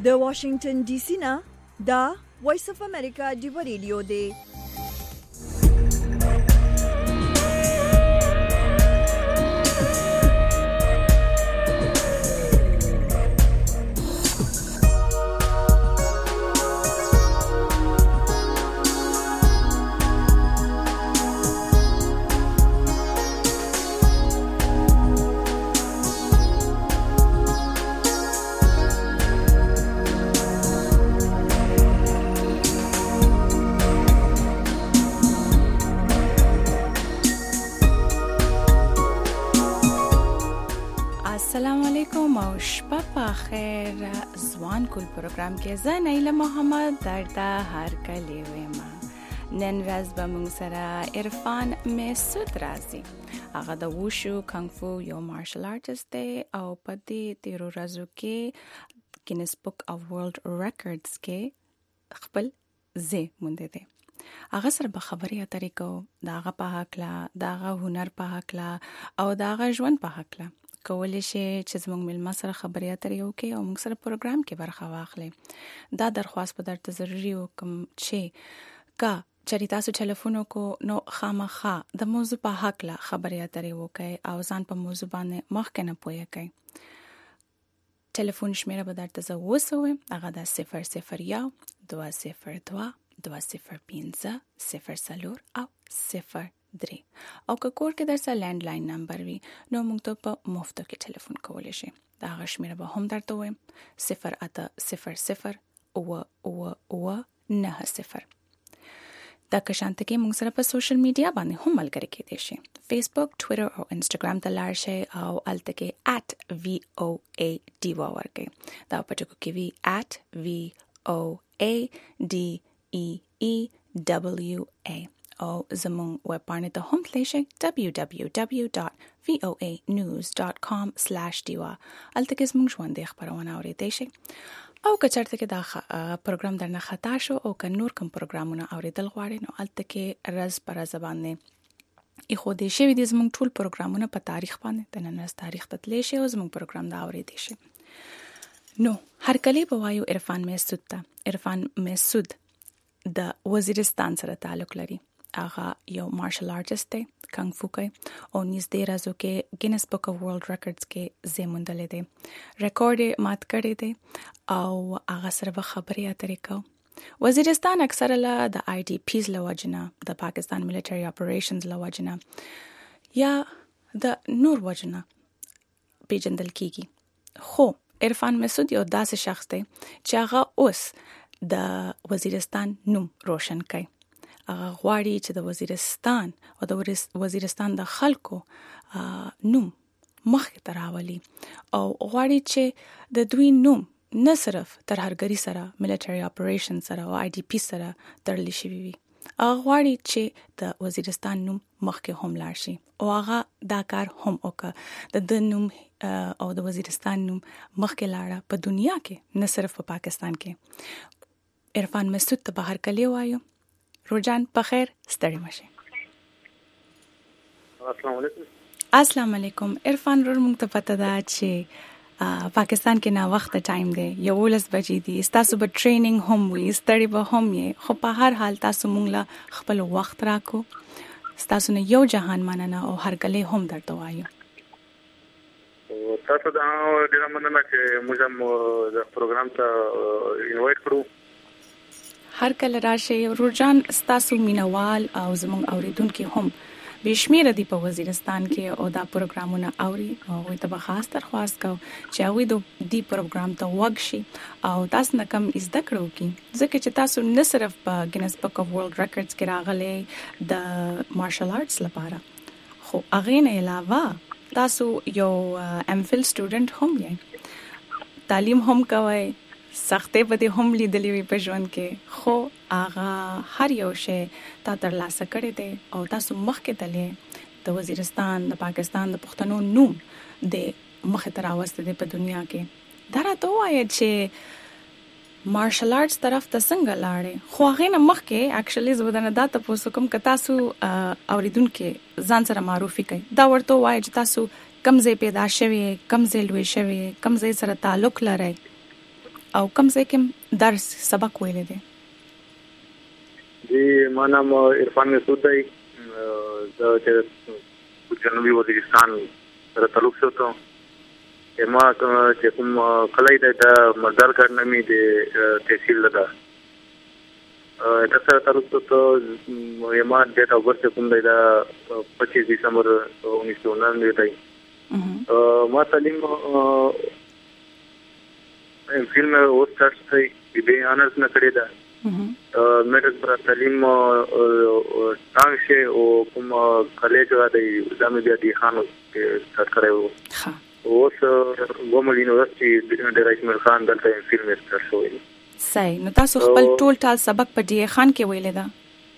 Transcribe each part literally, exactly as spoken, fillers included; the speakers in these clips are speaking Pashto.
د واشنگټن ډي سي نه دا وایس اف امریکا دی ریډیو دی. السلام علیکم او شپه په خیر ځوان کول پروګرام کې زه نیله محمد درته هر کله وایم. نن ورځ به موږ سره عرفان مسعود راځي. هغه د ووشو کانګ فو یو مارشل آرټست دی او په دې تیرو ورځو کې گینس بک اف ورلد ریکارډز کې خپل ځای موندی دی. هغه سره به خبرې اترې کوو د هغه په هکله، د هغه هنر په هکله او د هغه ژوند په هکله. کولی شي چې زموږ ملما سره خبرې اترې وکړي او موږ سره پروګرام کې برخه واخلي. دا درخواست په درته ضروري وکم چې کا چری تاسو ټلیفون کو نو خامخا د موضوع په حق لا خبرې اترې وکړي او ځان په موضوع باندې مخکې نه پوهه کوي. ټلیفون شمیره به درته زه وسوم، هغه د صفر صفر یو دوه صفر دوه دوه صفر پنځه صفر څلور او صفر درې او که کور کې درسه لینډ لاین نمبر وي نو موږ ته په مفتو کې ټلیفون کولی شي. دا هغه شمیره به هم درته وایم صفر اته صفر صفر اوه اوه اوه نه صفر. دا که شانته کې موږ سره په سوشل میډیا باندې هم ملګري کېدای شي. فیسبوک، ټویټر او انسټاګرام ته لاړ شئ او هلته کې ات وی او ای ډي ورکړئ. دا په ټکو کې وي ات وی او ای ډي ای ای ډبلیو ای او زمون ویب پاڼې ته هم تللی شئ ډبلیو ډبلیو ډبلیو ډاټ وی او ای نیوز ډاټ کام سلیش ډي وا. هلته کې زموږ ژوندۍ خپرونه اورېدی شئ او که چېرته کې دا پروګرام درنه خطا شو او که نور کوم پروګرامونه اورېدل غواړئ نو هلته کې رز په رز باندې ایښودی شوي دي زموږ ټول پروګرامونه په تاریخ باندې. د نن ورځ تاریخ ته تللی شئ او زموږ پروګرام دا اورېدی شئ. نو هرکلی به وایو عرفان مسعود ته. عرفان مسعود د وزیرستان سره تعلق لري. هغه یو مارشل آرټست دی، کانګ فو کوي او نږدې ورځو کې گینس بک اف ورلد ریکارډز کې ځای موندلی دی. ریکارډ یې مات کړی دی او هغه سره به خبرې اترې کوو. وزیرستان اکثره له د آی ډي پیز له وجې نه، د پاکستان ملیټري اپریشنز له وجې نه یا د نور وجې نه پیژندل کیږي. خو عرفان مسعود یو داسې شخص دی چې هغه اوس د وزیرستان نوم روشن کوي. هغه غواړي چې د وزیرستان او د وزیرستان د خلکو نوم مخکې ته راولي او غواړي چې د دوی نوم نه صرف ترهګري سره، ملیټري اپریشن سره او آی ډي پی سره تړلی شوی وي. هغه غواړي چې د وزیرستان نوم مخکې هم لاړ شي او هغه دا کار هم وکړه. د د نوم او د وزیرستان نوم مخکې لاړه په دنیا کې، نه صرف په پاکستان کې. عرفان مسعود ته به هرکلی وایو. روجان په خیر، ستړي مشي. السلام علیکم. السلام علیکم. عرفان ورور موږ ته پته ده چې پاکستان کې نا وخت ټایم دی، یولس بجې دي. تاسو به ټریننګ هم وي، ستړي به هم یې، خو په هر حال تاسو موږ له خپل وخت راکو. تاسو نه یو جهان مننه او هرکلی هم درته وایو. تاسو دا ډیره مننه چې موږ هم د پروګرام ته انوایټ کړو. هر کله راشي. روجان ستاسو مینوال او زموږ اوریدونکو هم بشمیره دی په وزیرستان کې او دا پروګرامونه اوري او وي ته به خاص درخواست کوم چې هغوی د دې پروګرام ته وګشي او تاسو نه کم زده کړو کی ځکه چې تاسو نه صرف په گینس بک اف ورلد ریکارډز کې راغلي د مارشل آرټس لپاره، خو هغه نه علاوه تاسو یو ایم فل سټوډنټ هم یې، تعلیم هم کوئ، سختې به دې هم لیدلې وي په ژوند کې، خو هغه هر یو شی تا ترلاسه کړی دی او تاسو مخکې تللی د وزیرستان، د پاکستان د پښتنو نوم د مخې ته راوستی دی په دنیا کې. دا راته ووایه چې مارشل آرټس طرف ته څنګه لاړې، خو هغې نه مخکې اکچولی زه به درنه دا تپوس وکړم که تاسو اورېدونکي ځان سره معرفي کوئ. دا ورته ووایه چې تاسو کوم ځای پیدا شوي، کوم ځای لوی شوي، کوم ځای سره تعلق لرئ او کوم ځای کې درس سبق ویل دي؟ جی ما نام عرفان مسعود دی، د جنوبي وزیرستان سره تعلق شوته. ما چې کوم کلی دی د مزدرګر نامې د تحصیل ده د سره تعلق شوته. ما ډیټ اف برث کوم دی د پچیس دسمبر انیس سو ننانوے دی. ما تعلیم ام فیل میں وہ سٹارٹ تھی بی بی آنرز نه کړی ده. میډیکل پر تعلیم څنګه شي او کوم کالج راځي زموږ بیا دی خانو کې سٹارټ کړو. ها اوس ګومل یونیورسيټي د رئیس مل خان دلته ام فیل میں سٹارټ شوی. صحیح. نو تاسو خپل ټول ټال سبق په ډي خان کې ویل ده؟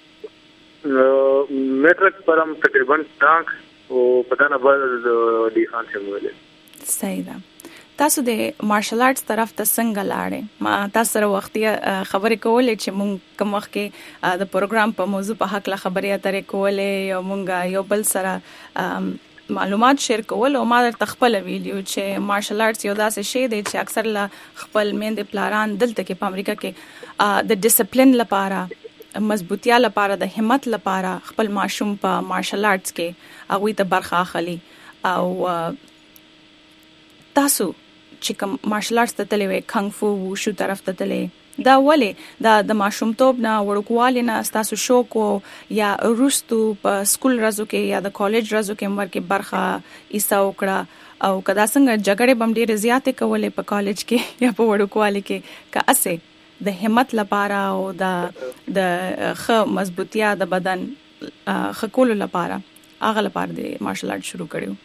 میټرک پرم تقریبا ټانک او پدانه بل ډي خان څخه ویل. صحیح ده. تاسو د مارشل آرټس طرف ته څنګه لاړې؟ ما تاسو سره وختي خبرې کولې چې مونږ کوم وخت کې د پروګرام په موضوع په حق لا خبرې اترې کولې او مونږ یو بل سره معلومات شیر کول او ما درته خپل ویډیو چې مارشل آرټس یو داسې شی دی چې اکثر لا خپل میندې پلاران دلته کې په امریکا کې د ډیسپلین لپاره، مضبوطیا لپاره، د همت لپاره خپل ماشوم په مارشل آرټس کې هغه ته برخه اخلي. او تاسو چې کوم مارشل آرټس ته تللی وي، کنګ فو وشو طرف ته تللی، دا ولې دا د ماشومتوب نه وړوکوالي نه ستاسو شوق او یا وروستو په سکول ورځو کې یا د کالج ورځو کې عمر کې برخه ایسا وکړه او کدا څنګه جګړې بم ډېرې زیاتې کولې په کالج کې یا په وړوکوالي کې که اسه د همت لپاره او د د خ مضبوطیا د بدن خکول لپاره هغه لپاره د مارشل آرټ شروع کړو؟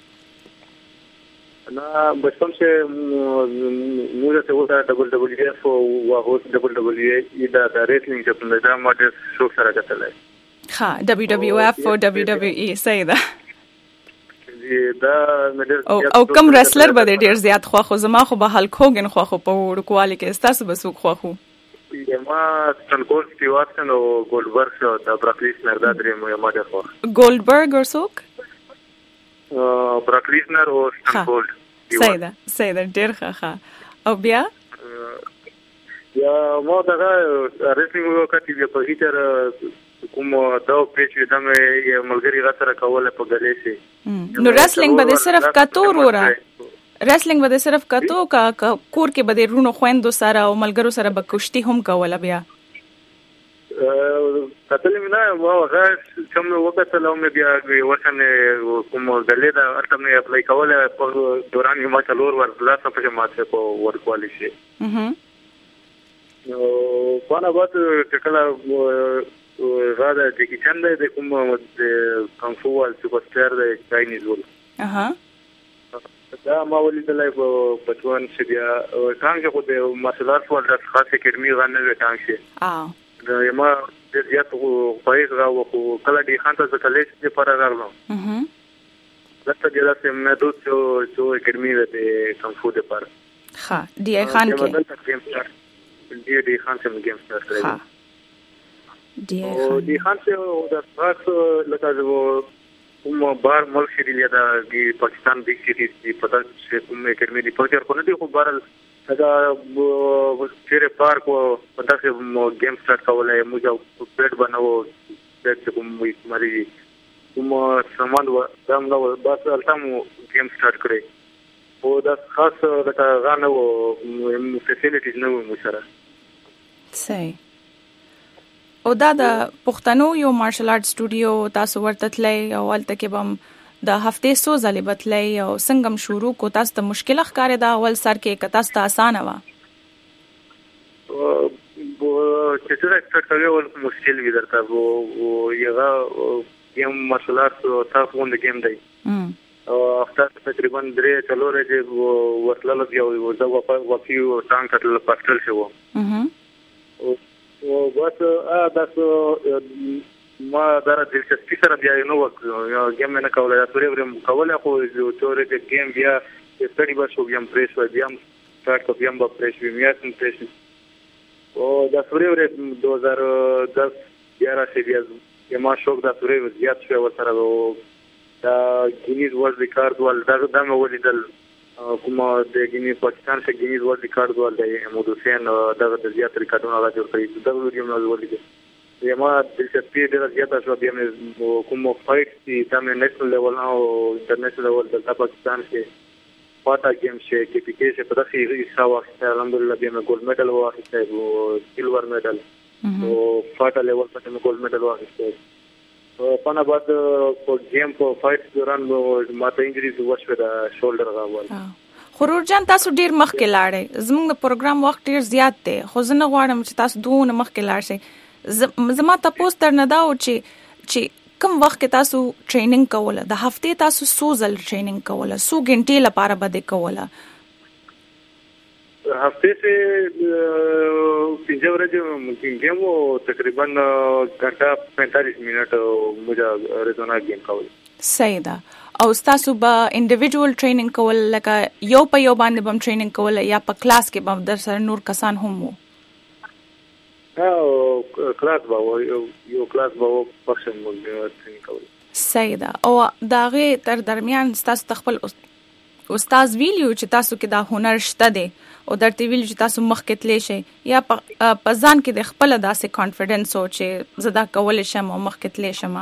انا بچپن سے مجھے سے ہوتا ہے ڈبل ڈبل ایف او ڈبل ڈبل ای دا دا ریسلنگ چې په دا ما د شوق سره کتل. ها دبليو دبليو اف او دبليو دبليو ای صحیح ده. دا او او کوم ریسلر به ډیر زیات خو خو زما خو به هالک هوګن خو خو په وړوکوالي کې ستاسو به څوک خو خو ما سټنکول سټیوارټسن او ګولډبرګ او د براکلیسنر دا درې مو ما ده خو ګولډبرګ او څوک براکلیسنر او سټنکول. صحیح ده صحیح ده ډیر ښه. او بیا یا ما دا ریسلینګ وکړی په هیتر کوم دا پیچ د مې ملګری غا سره کوله په غلې شي. نو ریسلینګ به صرف کاتو رورا ریسلینګ به صرف کاتو کا کور کې به رونو خويندو سره او ملګرو سره به کشتي هم کوله؟ بیا کتل مې نه ما هغه کوم وخت له مې بیا ورسنه کوم غلې دا ارته مې اپلای کوله په دوران یې ما څلور ور بلاسه په ماته په ورکوالي شي. نو په بعد کله راځه چې کیچن د کوم د کنګ فو ول سپرستار د چاینیز ول اها دا ما ولیدلای په پټوان چې بیا څنګه خو د مارشل آرټس ول د خاصه اکیډمي غنه وکړ شي. اه دا ما د زیات پایز راو خو کله دی خان ته کالج د پر راغلم. اها دته د لاسه مې دوه چې چې اکیډمي د کنګ فو د پر ها دی خان کې دی دی خان څخه گیم سٹارټ کړی. دی او دی خان څخه د تاسو لکه کوم بار ملک شری دا دی پاکستان بیگ سٹی دی پتہ چې کوم اکیډمي دی پوهر کو نه دی خو بار دا چیرې پارک او پتہ چې گیم سٹارټ کولای موږ پیټ بناو چې کوم مری کوم سامان و دام نو بس التم گیم سٹارټ کړی او دا خاص دا غانو فیسیلیټیز نو مو سره. صحیح. او دا د پښتنو یو مارشل آرټ سټوډیو تاسو ورته تللی او ولته کې بم د هفتې څو ځلې بتللی او څنګه شروع کو؟ تاسو ته مشکل ښکارې دا اول سر کې که تاسو ته اسانه وه؟ چې څه ایکسپیکټ کوي مشکل وي درته او یغه گیم مارشل آرټس تاسو غونډه گیم دی او افتر تقریبا درې څلور چې ورتلل بیا و دا وفي او څنګه تل پاتل شو. اها او بس ا تاسو ما دره دلچسپي سره بیا نو وکړو گیم نه کوله دا پرې ورم کوله خو تورې د گیم بیا استډي به شو بیا پریس و بیا سٹارټ کو بیا به پریس بیا سم پریس او دا پرې ور دو هزار دس یاره سی بیا ما شوق دا پرې زیات شو ور سره دا ګینیز ورلد ریکارډ ول دا د مې ولیدل کومه د ګینی پاکستان څخه ګینی ورلد ریکارډ ولدی محمود حسین دغه د زیات ریکارډونه را جوړ کړی دا ویډیو موږ ولیدل یما د دلچسپي ډېره زیاته شو بیا مې کوم فایټ چې تم نېشنل لیول او انټرنیشنل لیول د پاکستان کې پاتا گیم چې کې پی کې چې په دغه حصہ واخیسته الحمدلله بیا مې ګولډ میډل واخیسته او سیلور میډل او پاتا لیول په مې ګولډ میډل واخیسته په نه بعد په گیم په فایټ دوران ماته انجریز وشوه د شولډر غاول خورور جان تاسو ډیر مخکې لاړې زموږ د پروګرام وخت ډیر زیات دی خو زه نه غواړم چې تاسو دوه مخکې لاړ شئ زما تاسو تر نه دا او چې چې کوم وخت کې تاسو ټریننګ کوله د هفته تاسو څو ځل ټریننګ کوله څو غنټې لپاره بده کوله هفته سے پنځه ورځې ممکن گیم او تقریبا غنټه پینتالیس منټ مجھے اریزونا گیم کول صحیح ده او تاسو به انډیویډوال ټریننګ کول لکه یو په یو باندې بم ټریننګ کول یا په کلاس کې بم در سره نور کسان هم وو ها کلاس به یو کلاس به پرسن مونږ ټریننګ کول صحیح ده او داغه تر درمیان تاسو خپل استاد ویلیو چې تاسو کې دا هنر شته دی او درته ویل چې تاسو مخکې تللی شئ یا په ځان کې د خپل داسې کانفیډنس او چې زه دا کولی شم او مخکې تللی شم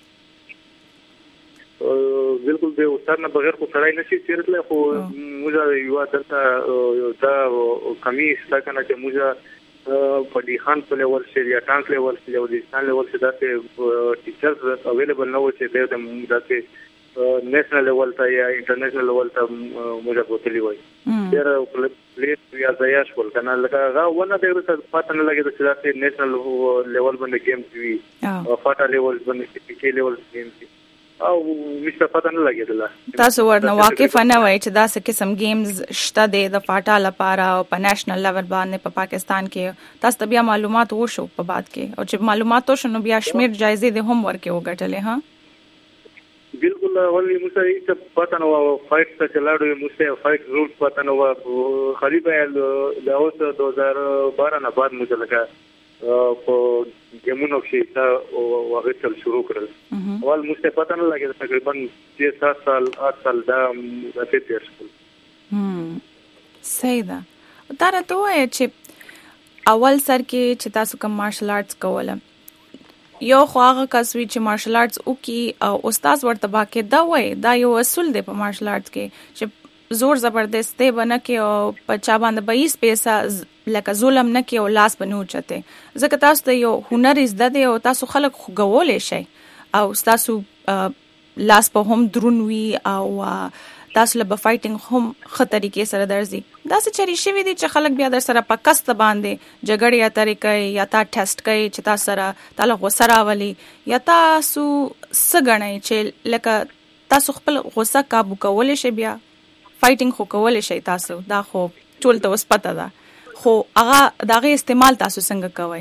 بالکل به استاد نه بغیر خو سړی نشي تیرتلی خو موږ یو دلته دا کمی شته کنه چې موږ په دی خان په لیول شي یا ټانک لیول شي یا د ستان لیول شي داسې ټیچرز اویلیبل نه و چې د موږ داسې نېشنل لیول ته یا انټرنیشنل لیول ته موږ بوتلی وای ډېر پلیس یا ځای شول کنه لکه هغه ونه د پاتنه لګي چې داسې نېشنل لیول باندې گیم وي او فاټا لیول باندې پی کې لیول گیم وي او مشته پاتنه لګیدله تاسو ورنه واقف نه وای چې داسې قسم گیمز شته د فاټا لپاره او په نېشنل لیول باندې په پاکستان کې تاسو ته بیا معلومات وشو په بعد کې او چې معلومات وشو نو بیا شمیر جایزې د هم ورکې وګټلې ها بالکل ولې موږ هیڅ پته نه و فایټ ته چلاړو موږ فایټ رولز پته نه و خریبه د اوس دو هزار بارہ نه بعد موږ لګا په ګیمونو کې تا هغه تل شروع کړل اول موږ پته نه لګی تقریبا شش سات سال آٹھ سال دا راته تیر شول هم صحیح ده دا راته وایي چې اول سر کې چې تاسو کوم مارشل آرټس کوله یو خو هغه کس وی چې مارشل آرټس او کې او استاد ورته باکې دا وای دا یو اصول دی په مارشل آرټس کې چې زور زبردستی بنه کې او په چا باندې به هیڅ پیسه لکه ظلم نه کې او لاس بنو چته ځکه تاسو ته یو هنر زده دی او تاسو خلک خوګولې شي او تاسو لاس په هم درون وی او تاسو له فایټینګ هم خطرې کې سره درځي دا څه چری شوی دي چې خلک بیا در سره په کست باندې جګړې یا طریقې یا تا ټیسټ کوي چې تاسو سره تعلق وسره ولي یا تاسو سګنئ چې لکه تاسو خپل غوسه काबू کولای شئ بیا فایټینګ خو کولای شئ تاسو دا خو ټول ته وس پته ده خو هغه دغه استعمال تاسو څنګه کوئ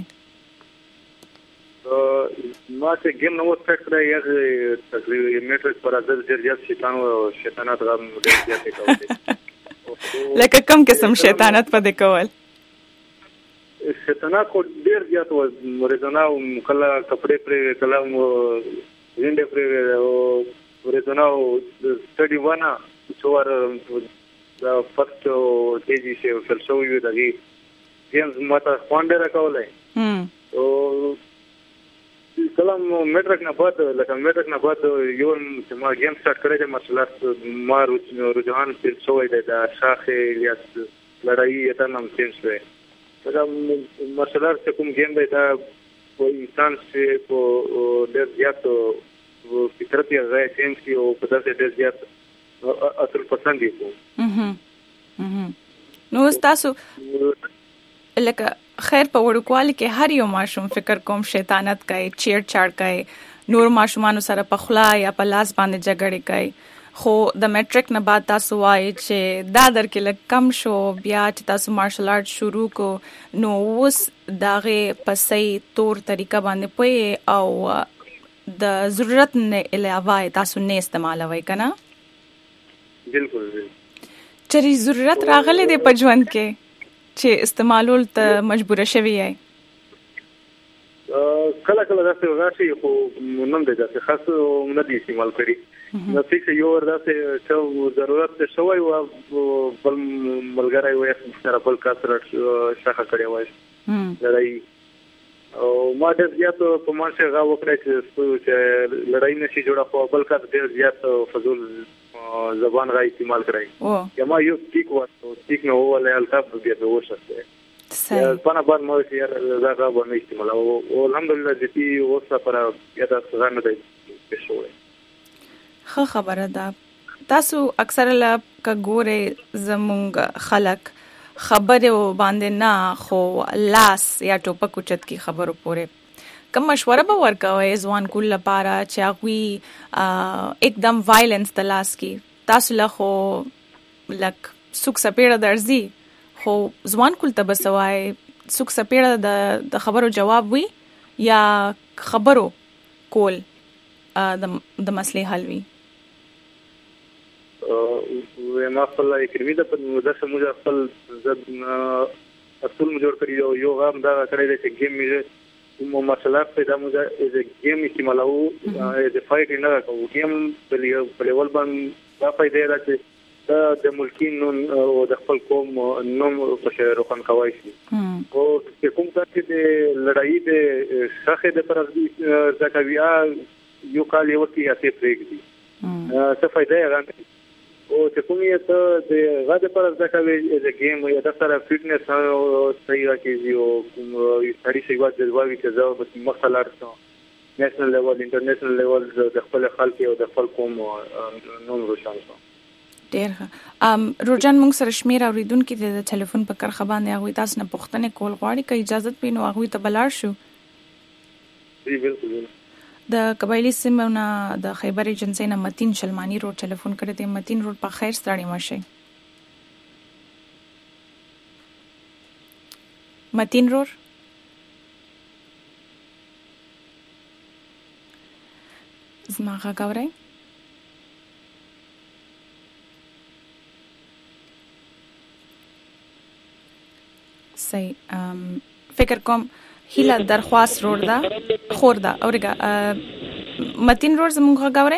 ما چې گیم نو سټ یا تقریبا میټرک پر ازل جرجات شیطان او شیطانات غو ډېر زیات کوي لکه کوم قسم شیطانت په دې کول شیطانات کو ډېر زیات و ورزنا او کله کپڑے پر کله وینډ پر او ورزنا او سټډي وانا څوار دا فرست تیزی سے فلسفي دغه گیمز ماته خوانډه راکولای هم او کلام میټرک نه بعد لکه میټرک نه بعد یو چې ما گیم سٹارټ کړی د مارشل آرټس ما رجحان تل شوی دی د شاخه یا لړۍ یا نام چینج شوی دا مارشل آرټس کوم گیم دی دا په انسان چې په ډېر زیات فطرت یا ځای چینج کی او په داسې ډېر زیات اصل پسند دی نو تاسو لکه خیر په وړوکوالي کې هر یو ماشوم فکر کوم شیطانت کوي چیر چاړ کوي نور ماشومان سره په خلا یا په لاس باندې جګړې کوي خو د میټرک نه بعد تاسو وایي چې دا در کې لږ کم شو بیا چې تاسو مارشل آرټ شروع کو نو اوس دغه په صحیح تور طریقه باندې پوي او د ضرورت نه علاوه تاسو نه استعمالوي کنه بالکل چې ضرورت راغله د پجوند کې چې استعمالول ته مجبور شوی یې کله کله داسې راشي خو نن دې داسې خاص نه دي استعمال کړی نو فکر یو ورته چې ضرورت شوی و بل ملګری وې سره بل کثرت شخه کړی وای لړۍ او ما د زیات په مانشه غا وکړی چې لړۍ نشي جوړه خو بل کا ډیر زیات فضول زبان غا استعمال کړی یا ما یو ټیک واسو ټیک نو ولې الطاف بیا به وشته صحیح پانا بعد ما چې دا غا باندې استعمال او الحمدلله چې اوسه پر یا تاسو غا نه دی شوی خو خبره ده تاسو اکثر لا کګوره زمونږ خلک خبره باندې نه خو لاس یا ټوپک اوچت کی خبرو پوره کوم مشوره به ورکوي ځوان کول لپاره چې هغه एकदम وایلنس د لاس کی تاسو له خو لک سوک سپیړه درځي خو ځوان کول ته بسوای سوک سپیړه د د خبرو جواب وي یا خبرو کول د د مسلې حل وي او ما خپل کړی د په مدرسه موږ خپل زد اصول جوړ کړی یو غام دا کړی چې گیم می مو مسله پیدا موږ از گیم استعمالو از فایټ نه کوو گیم په لیول باندې دا پیدا راځي دا د ملکین او د خپل قوم نوم په روخان کوي شي او کوم چې د لړۍ د شاخه د پرځ ځکویا یو کال یو کې اته پریږدي څه فائدہ یې غواړي او چې کوم یې ته د غاده پر ځکوي د گیم یا د سره فټنس او صحیح راکېږي او کوم سړي شي واځي د واوی چې زو په مختلف نېشنل لیول انټرنیشنل لیول د خپل خلک او د خپل قوم نوم روشن شو ډیر ام روجان مونږ سره شمیر اوریدونکو د ټلیفون په کرخه باندې هغه تاسو نه پوښتنه کول غواړي که اجازه پینو هغه ته بلار شو جی بالکل د قبایلی سیمونه د خیبر ایجنسی نه متین شلمانی روډ ټلیفون کړی دی متین روډ په خیر ستړي مشه متین روډ زما غاورای صحیح ام فکر کوم هیله درخواست روډ دا خور دا اورګه متین روډ زموږ غاورې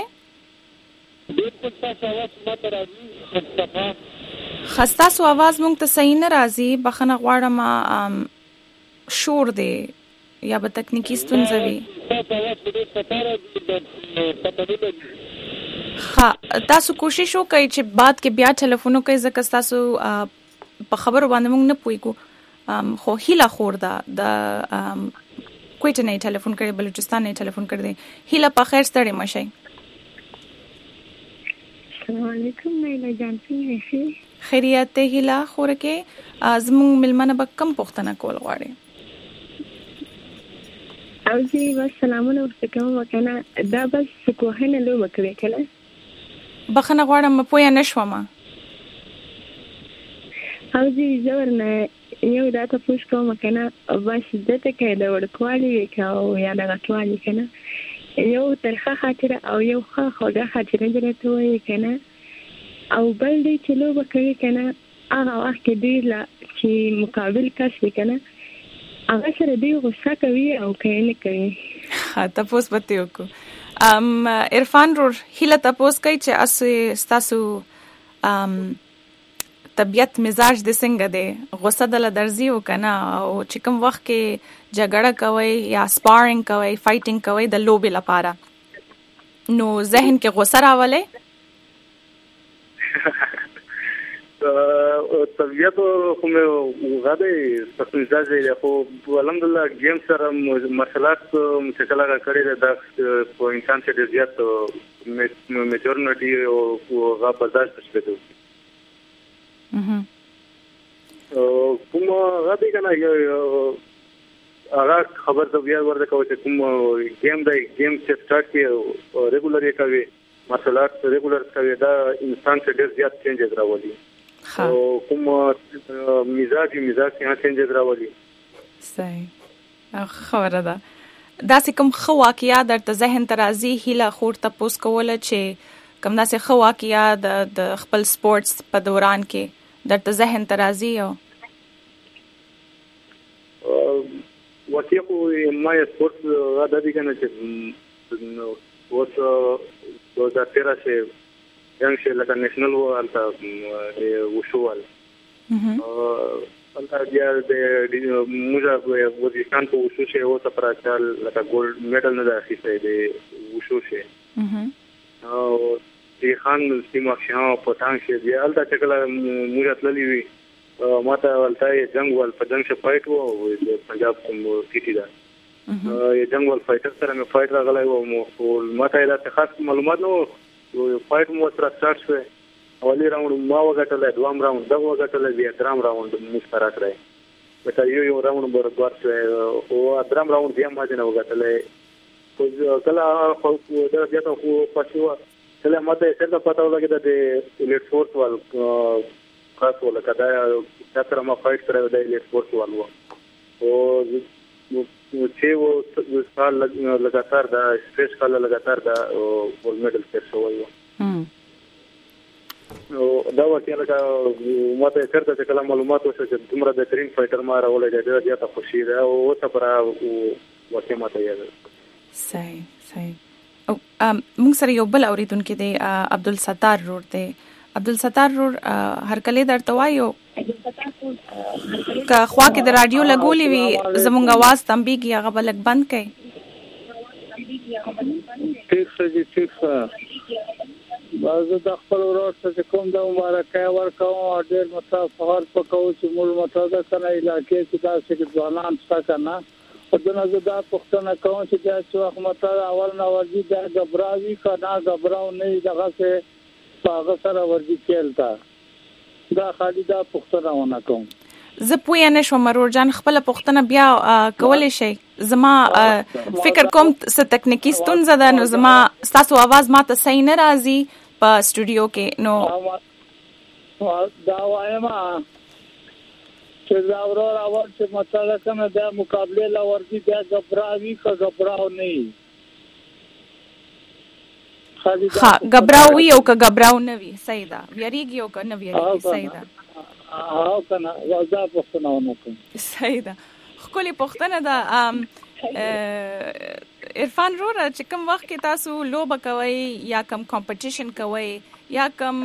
خستا سو आवाज مونږ ته صحیح نه راځي بخنه غواړم شور دی یا به تکنیکی ستونزه وي ها تاسو کوشش وکړئ چې بعد کې بیا ټلیفون وکړئ ځکه تاسو په خبرو باندې مونږ نه پويګو خو هیله خور دا د کوټه نه ټلیفون کړي بلوچستان نه ټلیفون کړي هیله په خیر ستړي مشي السلام علیکم میلا جان څنګه خیریت ته هیله خور کې زموږ ملمنه به کم پښتنه کول غواړي او جی والسلامونه ورته کوم وکنه دا بس کوهنه لو وکړي کله بخنه غواړم پوهه نشوم او جی زورنه یو دا تاسو کوم کنه بس دته کې د ورکوالي او یا د غټوالي کنه یو ترخه خاطره او یو ښه خوږه خاطره درته وایي کنه او بل دې چې لو وکړي کنه هغه وخت کې دی لا چې مقابل کس کنه هغه سره دی غوسه کوي او کینه کوي ها تاسو پته وکړو ام عرفان رور هله تاسو کوي چې اس تاسو ام طبيعت مزاج د څنګه دی غوسه دل درځي او کنه او چې کوم وخت کې جګړه کوي یا سپارینګ کوي فایټینګ کوي د لوبي لپاره نو ذهن کې غوسه راولي طبيعت کوم غاده تاسو مزاج دی خو الحمدلله گیم سره مسلات مشکل کړی دا په انسان چې زیات میجورنټي او غا برداشت شته mhm کوم غاډي کنه هغه خبر ته بیا ورته کوي چې کوم گیم دی گیم چې سٹارټ کی ریګولر یې کوي مسلات ریګولر کوي دا انسان څخه ډیر زیات چینجز راولي او کوم مزاج مزاج څنګه چینجز راولي صحیح خبره ده دا کوم خو واقعیا درته ذهن ترازی هله خور ته پوس کوله چې کوم داسې خو واقعیا د خپل سپورتس په دوران کې درته ذهن ترازی او واقعیا خو ما سپورتس غاډه دي کنه چې اوس دو هزار تیرہ سے جنگ سے لکه نیشنل و التا وشوال التا بیا د موږ وزیرستان په وشو شه او ته پراچال لکه ګولډ میډل نه اخیسته دی وشو شه او دی خان سیمه شاه په تانګ شه دی التا چکلا موږ تللی وی ماته ولته جنگ ول په جنگ شه فایټ وو د پنجاب کوم سیټی دا یې جنگ ول فایټر سره مې فایټ راغلی وو مو ماته دا خاص معلومات نو فایټ مو سره سٹارټ شو اولی راوند ما وګټل دوام راوند دا وګټل بیا درام راوند مو سره کړی بټا یو یو راوند برابر شو او درام راوند بیا ما نه وګټل کله خو دا بیا ته خو پښو کله ماته څنګه پتا ولګی د لیټ فورس وال خاص ولا کدا تر ما فایټ کړو د لیټ فورس وال او چې و سال لګاتار دا سټریس کال لګاتار دا ګولډ میډل تر شوی و او دا وکیل کا ماته چرته چې کله معلومات وشو چې دومره د ترین فایټر ما راولې دا بیا ته خوشی ده او څه پر وکه ماته یاد صحیح صحیح او موږ سره یو بل اوریدونکو دی عبدالستار رور دی عبدالستار رور هر کله درته وایو که خوا کې د رادیو لګولې وي زمونږ आवाज تنبیږي هغه بلک بند کړئ ٹھیک شه جی ٹھیک شه باز د خپل ورور څخه کوم د مبارکای ورکوم او ډېر متفقر پکاو چې موږ متاده کنه علاقې کې تاسو کې ځوانان څه کنه په دغه زدا پښتنه کوم چې تاسو وخت متاده اول نه ورځي د غبراوي کنه غبراو نه دغه څه هغه سره ورځي کېلتا دا خالي دا پښتنه ونه کوم زه پوه نه شوم مرور جان خپل پښتنه بیا کولای شي زما فکر کوم څه تکنیکی ستونزه ده نو زما تاسو आवाज ماته صحیح نه راځي په سټوډیو کې نو دا وایم چې دا ورور اول چې مطلب کنه د مقابله لا ورځي بیا غبراوي که غبراو نه ها غبراوي او که غبراو نه وي صحیح ده ویریږي او که نه ویریږي صحیح ده او کنه وځه پښتنه ونه کوم صحیح ده خپل پښتنه ده عرفان رور چې کوم وخت کې تاسو لوبه کوي یا کوم کمپټیشن کوي یا کوم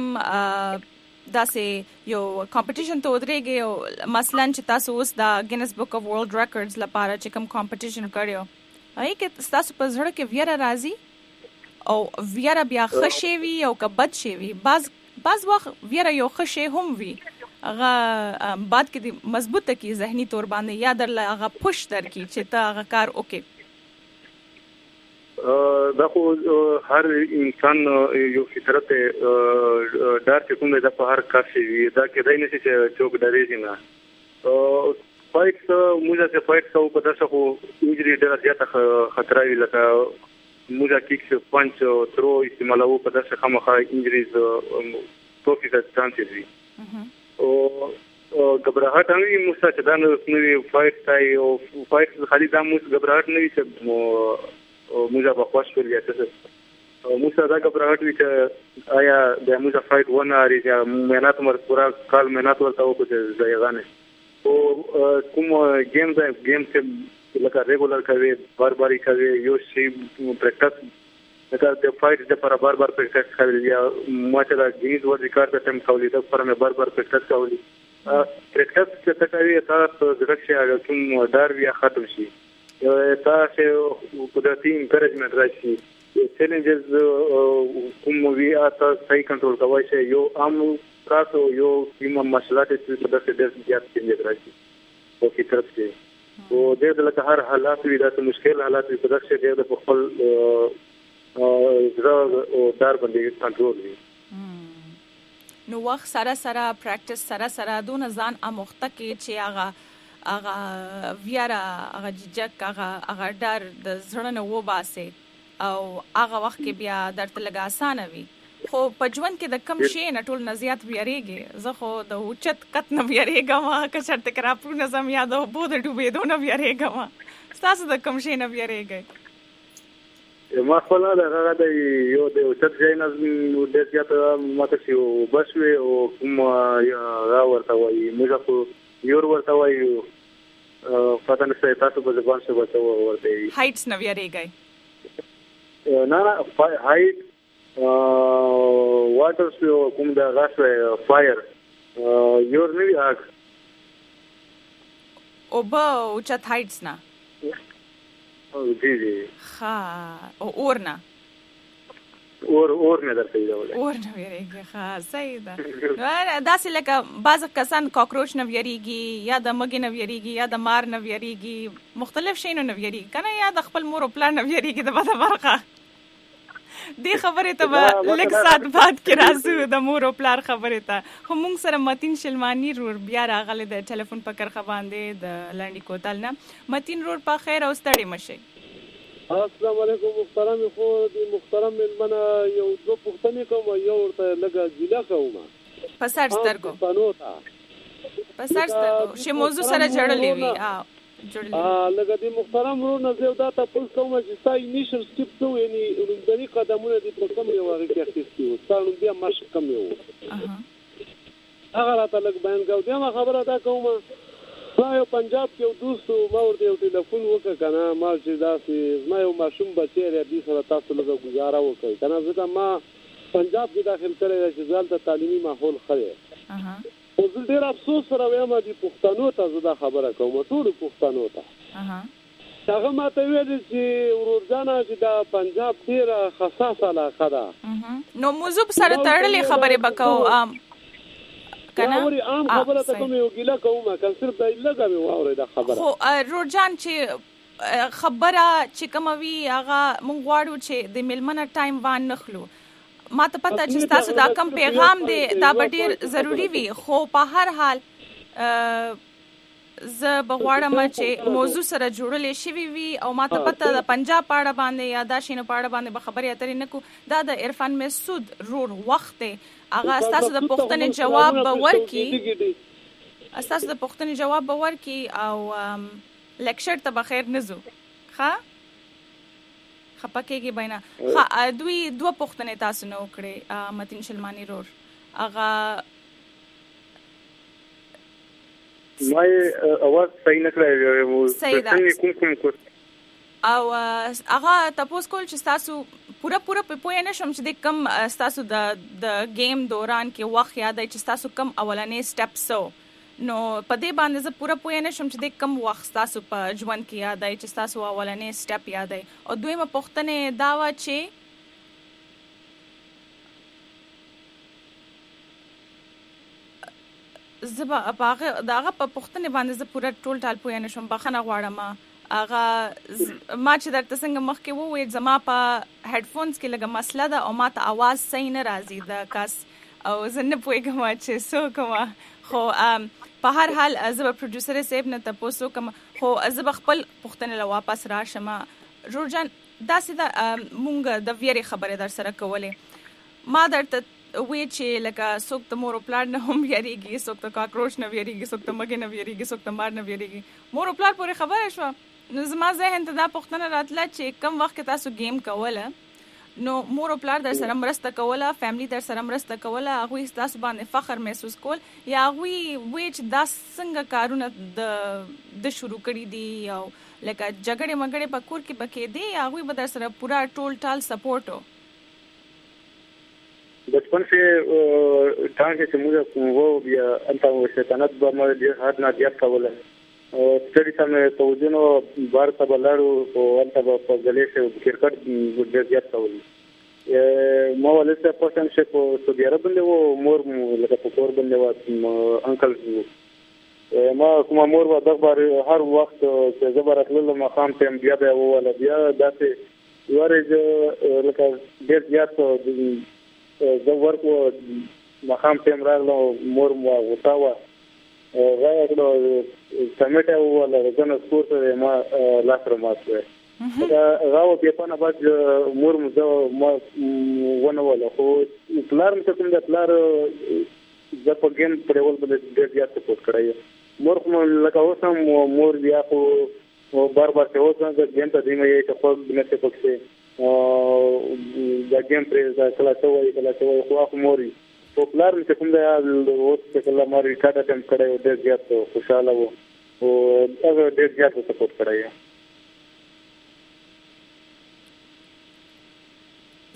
داسې یو کمپټیشن ته ودرېږي او مثلا چې تاسو اوس د گینس بک اف ورلد ریکارډز لپاره چې کوم کمپټیشن کړیو هغه کې تاسو په زړه کې ویره راځي او ویره بیا ښه شي وي او که بد شي وي بعض بعض وخت ویره یو ښه شي هم وي هغه بعد کې مضبوطه کی ذهني تور باندې یا در هغه پوش در کی چې ته هغه کار وکې دا خو هر انسان یو فطرت ډار چې کوم د په هر کار شي دا کېدای نشي چې څوک ډارېږي نه فایټ موږ چې فایټ کوو په داسې خو انجری ډېره زیاته خطر وي لکه موږ کیکس پنچ ترو استعمالوو په داسې خامخا انجریز څو فیصد چانسز وي او غبرهټ هم موږ چې دا نوې فایټ تای او فایټ خالي دا موږ غبرهټ نه وي چې موږ په خواش کړی چې موږ دا غبرهټ وي چې آیا د موږ فایټ ونه لري چې مهنت مر پورا کال مهنت ورته وکړو چې ځایغانه او کوم گیم دا گیم چې لکه ریګولر کوي بار بار کوي یو شی پریکټس لکه د فایټ د پر بار بار پریکټس کوي یا ما چې دا گینز ور ریکارډ ته تم کولی دا پر مې بار بار پریکټس کوي پریکټس چې کوي تاسو درکشه کوم ډار بیا ختم شي تاسو قدرتي انکریجمنت راشي چیلنجز کوم وی اته صحیح کنټرول کوي چې یو عام تاسو یو کوم مشکلات چې د دې زیات څنګه راشي او کی طرف کې او د لکه هر حالات وی د مشکل حالات په دغه شی د خپل زړه او دار باندې کنټرول وي نو وخت سره سره پریکټس سره سره دون ځان اموخته کې چې هغه هغه ویرا هغه ججک هغه هغه ډار د زړه نه و باسي او هغه وخت کې بیا درته لګا اسانه وي خو په ژوند کې د کم شي نه ټول نزيات ویریږي زه خو د اوچت کت نه ویریږم که چرته کرا په نظم یاد او بو د ډوبېدو نه ویریږم تاسو د کم شي نه ویریږئ ما خپل دا هغه د یو د اوچت ځای نه د زیات ماته شي او بس وي او کوم را ورته وایي موږ خو یور ورته وایي پته نشته تاسو په ځبان څه ورته ورته هایټس نه ویریږئ نه نه هایټ واټر کوم د غاس فایر یور نه اگ او با او چت هایټس نه جی جی ها او اور نه اور اور نه درته دی اور نه ویریږي ها صحیح ده داسې لکه بعض کسان کاکروچ نه ویریږي یا د مګ نه ویریږي یا د مار نه ویریږي مختلف شینو نه ویریږي کنه یا د خپل مور او پلان نه ویریږي د بده برخه دې خبرې ته به لږ سات بعد کې راځو د مور او پلار خبرې ته خو موږ سره متین شلمانی رور بیا راغلی د ټلیفون په کرخه باندې د لنډي کوتل نه. متین رور په خیر او ستړي مشي. السلام علیکم محترم خو د محترم ملمنه یو دو پښتنې کوم یو ورته لګه ګیلا کوم په سر سترګو په سر سترګو چې موضوع سره جوړلې وي ها جوړلې لګه د محترم ورو نه زه دا تاسو کوم چې تاسو نشر سټیپ ته یعنی لومړني قدمونه د پروګرام یو هغه کې اخیستي وو تاسو بیا مشق کم یو اها هغه راته لګ بیان کوم دا خبره دا کوم یو پنجاب کې یو دوست ما ورته یو ټلیفون وکړ کنه ما چې داسې ما یو ماشوم بچی لري دې سره تاسو لږه گزاره وکړئ کنه ځکه ما پنجاب کې داخل کړی چې ځل ته تعلیمي ماحول خره اها او زه ډېر افسوس سره وایم چې پښتنو ته زه دا خبره کوم ټول پښتنو ته اها هغه ماته ویل چې ورورجانا چې دا پنجاب ډېر حساس علاقه ده نو موضوع سره تړلې خبرې وکاو کنه عام خبره ته کوم یو ګیلا کومه کله صرف دا لګا مې واورې دا خبره خو روجان چې خبره چې کوموي هغه مونږ غواړو چې د ملمنه ټایم وان نخلو ما ته پته چې تاسو دا کم پیغام دی دا ډېر ضروری وي خو په هر حال زه بغواړم چې موضوع سره جوړلې شوی وي او ما ته پته د پنجاب پاړه باندې یا د شینو پاړه باندې به خبرې اترې نکو دا د عرفان مسعود رور وخت هغه تاسو د پښتنې جواب به ورکي تاسو د پښتنې جواب به ورکي او لیکچر ته بخیر نزو ښه خپکهږي بینه ښه دوی دوه پښتنې تاسو نه وکړي متین شلمانی رور هغه ما اواز صحیح نه کړی کوم کوم کو او هغه تاسو کول چې تاسو پورا پورا په پوهه نشم چې د کم تاسو د د گیم دوران کې وخت یاد ای چې تاسو کم اولنې سټپ سو نو په دې باندې زه پورا پوهه نشم چې د کم وخت تاسو په ژوند کې یاد ای چې تاسو اولنې سټپ یاد ای او دویمه پوښتنه دا و چې زبا هغه داغه په پښتنه باندې زه پورا ټول ټال پوهه نشم بخنه غواړم هغه ما چې درته څنګه مخکې وویل زما په هډفونز کې لږه مسله ده او ما ته आवाज صحیح نه راځي د کس او زه نه پوهېږم چې څه کوم خو په هر حال زه به پروډوسر صاحب نه تاسو کوم خو زه به خپل پښتنه له واپس راشم روجان داسې دا مونږ د ویری خبره در سره کولې ما درته وی چې لکه څوک د مور او پلار نه هم ویریږي څوک د کاکروچ نه ویریږي څوک د مګ نه ویریږي څوک د مار نه ویریږي مور او پلار پورې خبره شو نو زما ذهن ته دا پوښتنه راتله چې کم وخت تاسو گیم کوله نو مور او پلار در سره مرسته کوله فیملی در سره مرسته کوله هغه تاسو باندې فخر محسوس کول یا هغه وی چې دا څنګه کارونه د د شروع کړی دي او لکه جګړه مګړه په کور کې پکې دي هغه به در سره پورا ټول ټال سپورټ बचपन से टांगे से मुझे वो या अंता वो शैतानत बमर हाथ ना दिया था बोला स्टडी समय तो उदिनो बार का बलारू को अंता बा गले से क्रिकेट दिया था बोला ये माँ वाले से पर्सन से को सऊदी अरब बंदे वो मोर लगा पकोर बंदे वो अंकल माँ कुमा मोर वो दस बार हर वक्त से जबरत लल्ला मकाम पे हम दिया था वो वाला दिया दाते यार जो लगा डेढ़ दिया तो زه ورکو مقام تیم راغلو مور مو غوتاوه غایا کړو سمټه ولا رزنه سپورت ما لاسره ماسه دا غاو په پانه بعد مور مو زه ما ونه ولا خو پلار مې کوم د پلار د په ګیم پرول بل ډېر زیات سپورت کړی مور کوم لکه اوسم مور بیا خو بار بار ته اوسم د ګیم ته دیمه یې ته خو نه څه پکې دا گیم پرې دا کله څه وایي کله څه وایي خو هغه موري پوپلار چې کوم دی اوس چې کله ماري کاټه ټیم کړی ډېر زیات خوشاله و او هغه ډېر زیات سپورټ کړی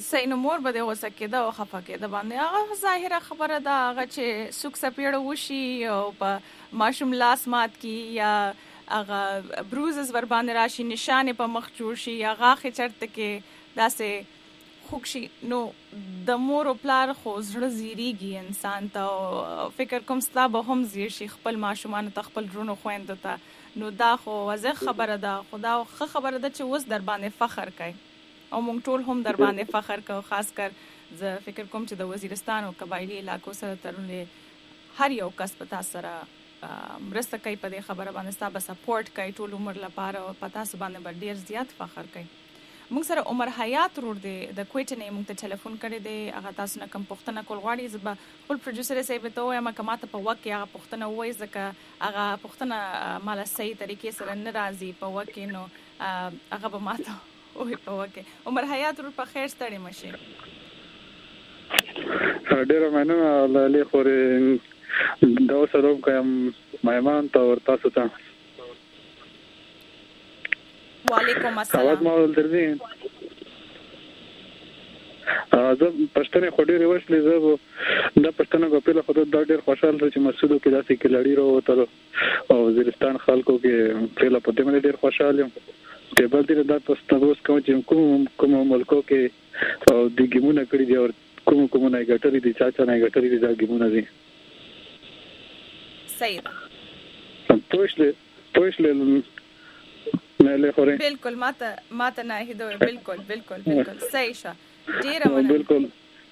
صحیح نو مور به د غوسه کېده او خفه کېده باندې هغه ظاهره خبره ده هغه چې سوک سپیړه وشي او په ماشوم لاس مات کی یا هغه بروزز ور باندې راشي نشانه په مخ جوړ شي یا غاخه چرته کې داسې خوښي نو د مور او پلار خو زړه زیریږي انسان ته فکر کوم ستا به هم زیر شي خپل ماشومان ته خپل ډرونو خويند ته نو دا خو واضح خبره ده خدا خو خبره ده چې اوس در باندې فخر کوي او مونږ ټول هم در باندې فخر کوو خاص کر زه فکر کوم چې د وزیرستان او قبایلی علاقو سره تړلې هر یو کس په تاسو سره مرسته کوي په دې خبره باندې تاسو سپورټ کوي ټول عمر لپاره او په تاسو باندې ډیر زیات فخر کوي مونږ سره عمر حیات ورور دی د کویټ نه مونږ ته ټلیفون کړی دی هغه تاسو نه کوم پوښتنه کول غواړي زه به خپل پروډوسر صاحب ته وایم کما ته په وکه هغه پوښتنه وای ځکه هغه پوښتنه مال صحیح طریقې سره نه راځي په وکه نو هغه به ماته وای په وکه عمر حیات ورور په خیر ستړي مشي ډیر مننه لاله خورې دا سره کوم مېمان ته ورته تاسو وعلیکم السلام اواز ما ولدرځي زه پښتنه خډيري وشلې زه د پښتنه په پیله خود د ډېر خوشاله چې مسعودو کې داسې کلړی راوته او وزیرستان خلکو کې پیله په دې باندې ډېر خوشاله یم چې بل دې د تاسو اوس کوم چې کوم کوم ملکو کې او د ګیمونه کړی دي او کوم کوم نه ګټري دي چا چا نه ګټري دي دا ګیمونه دي صحیح پوښتنه پوښتنه نه له خوري بالکل ماته ماته نه هیدو بالکل بالکل بالکل صحیح شه ډیره مننه بالکل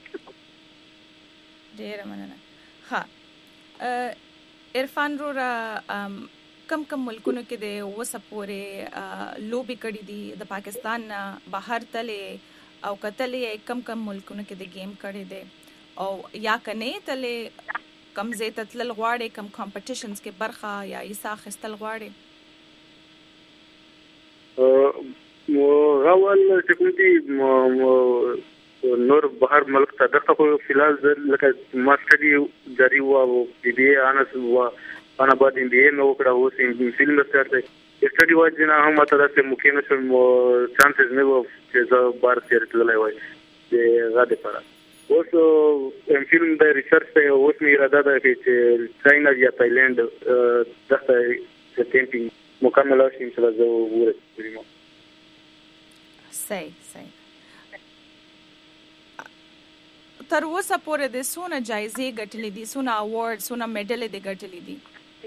ډیره مننه ها عرفان رو کم کم ملکونو کې د وسپورې لوبي کړې دي د پاکستان نه بهر تلې او کتلې کم کم ملکونو کې د گیم کړې دي او یا کنه تلې کم زه تتل غواړي کم کمپټیشنز کې برخه یا ایسا خستل غواړي راول چې کوم دي نور بهر ملک ته دغه په فلال لکه ماستری جاری و او بي بي انس و انا بعد ام بي اي نو کړه اوس ام فلم ستارته اسټډي واجب نه هم ماته د ممکن شم چانسز نه و چې زه بار سره تللی وای د غاده پر اوس ام فلم د ریسرچ ته اوس مې اراده ده چې چاینا یا تایلند دغه سټیمپینګ مکمل شي ان شاء الله زه ورته صحیح صحیح تر اوسه پورې د سونه جایزې ګټلې دي سونه اوارډ سونه میډل دي ګټلې دي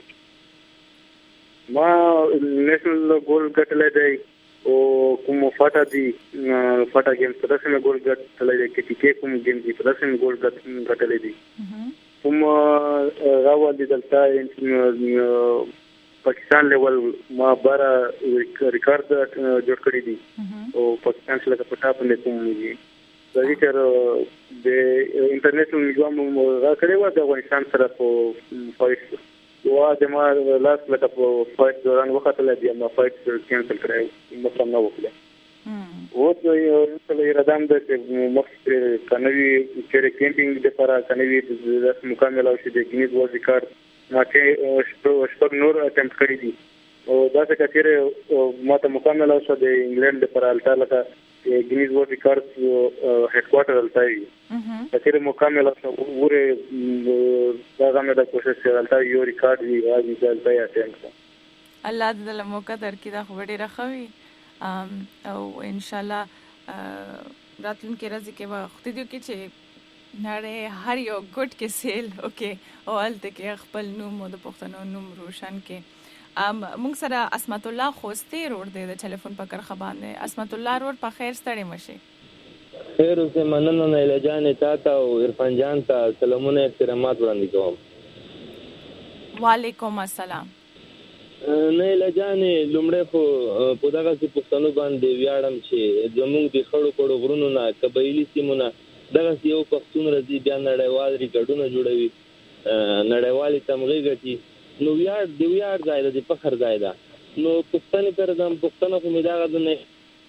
ما نېشنل ګول ګټلې دی او کوم فاټا دي فاټا گیم په داسې ګول ګټلې دي چې کې کوم گیم دي په داسې ګول ګټلې دي کوم راول دي دلته پاکستان لیول ما بارا ریکارډ جوړ کړی دي او پاکستان سره په ټاپ باندې کوم دي د دې د انټرنیشنل نظام راکړی و د افغانستان سره په فایټ وا د ما لاس لکه په فایټ دوران وخت له دې ما فایټ کینسل کړی مو سم نه وکړه و ته یو څه اراده ده چې مخ کنوي چې کیمپینګ د لپاره کنوي د مکمل او شې د ګینیز ورلد ریکارډ ما چې شپږ نور اټمپټ کړی دي او دا څه کثیره ما ته مکمل او د انګلند لپاره الټا لکه ګینیز ورلد ریکارډ هډ کوارټر الټا وي کثیره مکمل او وره دا غمه د کوشش سره الټا یو ریکارډ وی راځي د الټا اټمپټ الله دې له موقع درکې دا خو ډیره خوي او ان شاء الله راتلونکي ورځې کې وخت دی چې نړۍ هر یو ګډ کې سیل اوکي او الته کې خپل نوم او د پښتنو نوم روشن کې ام موږ سره اسمت الله خوستی روړ دی د ټلیفون په کرخه باندې اسمت الله روړ په خیر ستړي مشي خیر اوسه مننه نه لجان تا او عرفان جان ته سلامونه احترامات وړاندې کوم وعلیکم السلام نه لجان لومړی خو په دغه چې پښتنو باندې ویاړم چې زموږ د خړو کړو غرونو نه قبایلی سیمونه دغه یو پښتون راځي بیا نړیوال ریکارډونه جوړوي نړیوالي تمغه غټي نو ویاړ دی ویاړ ځای دی فخر ځای ده نو پښتني پر دم پښتنه کومه دغه نه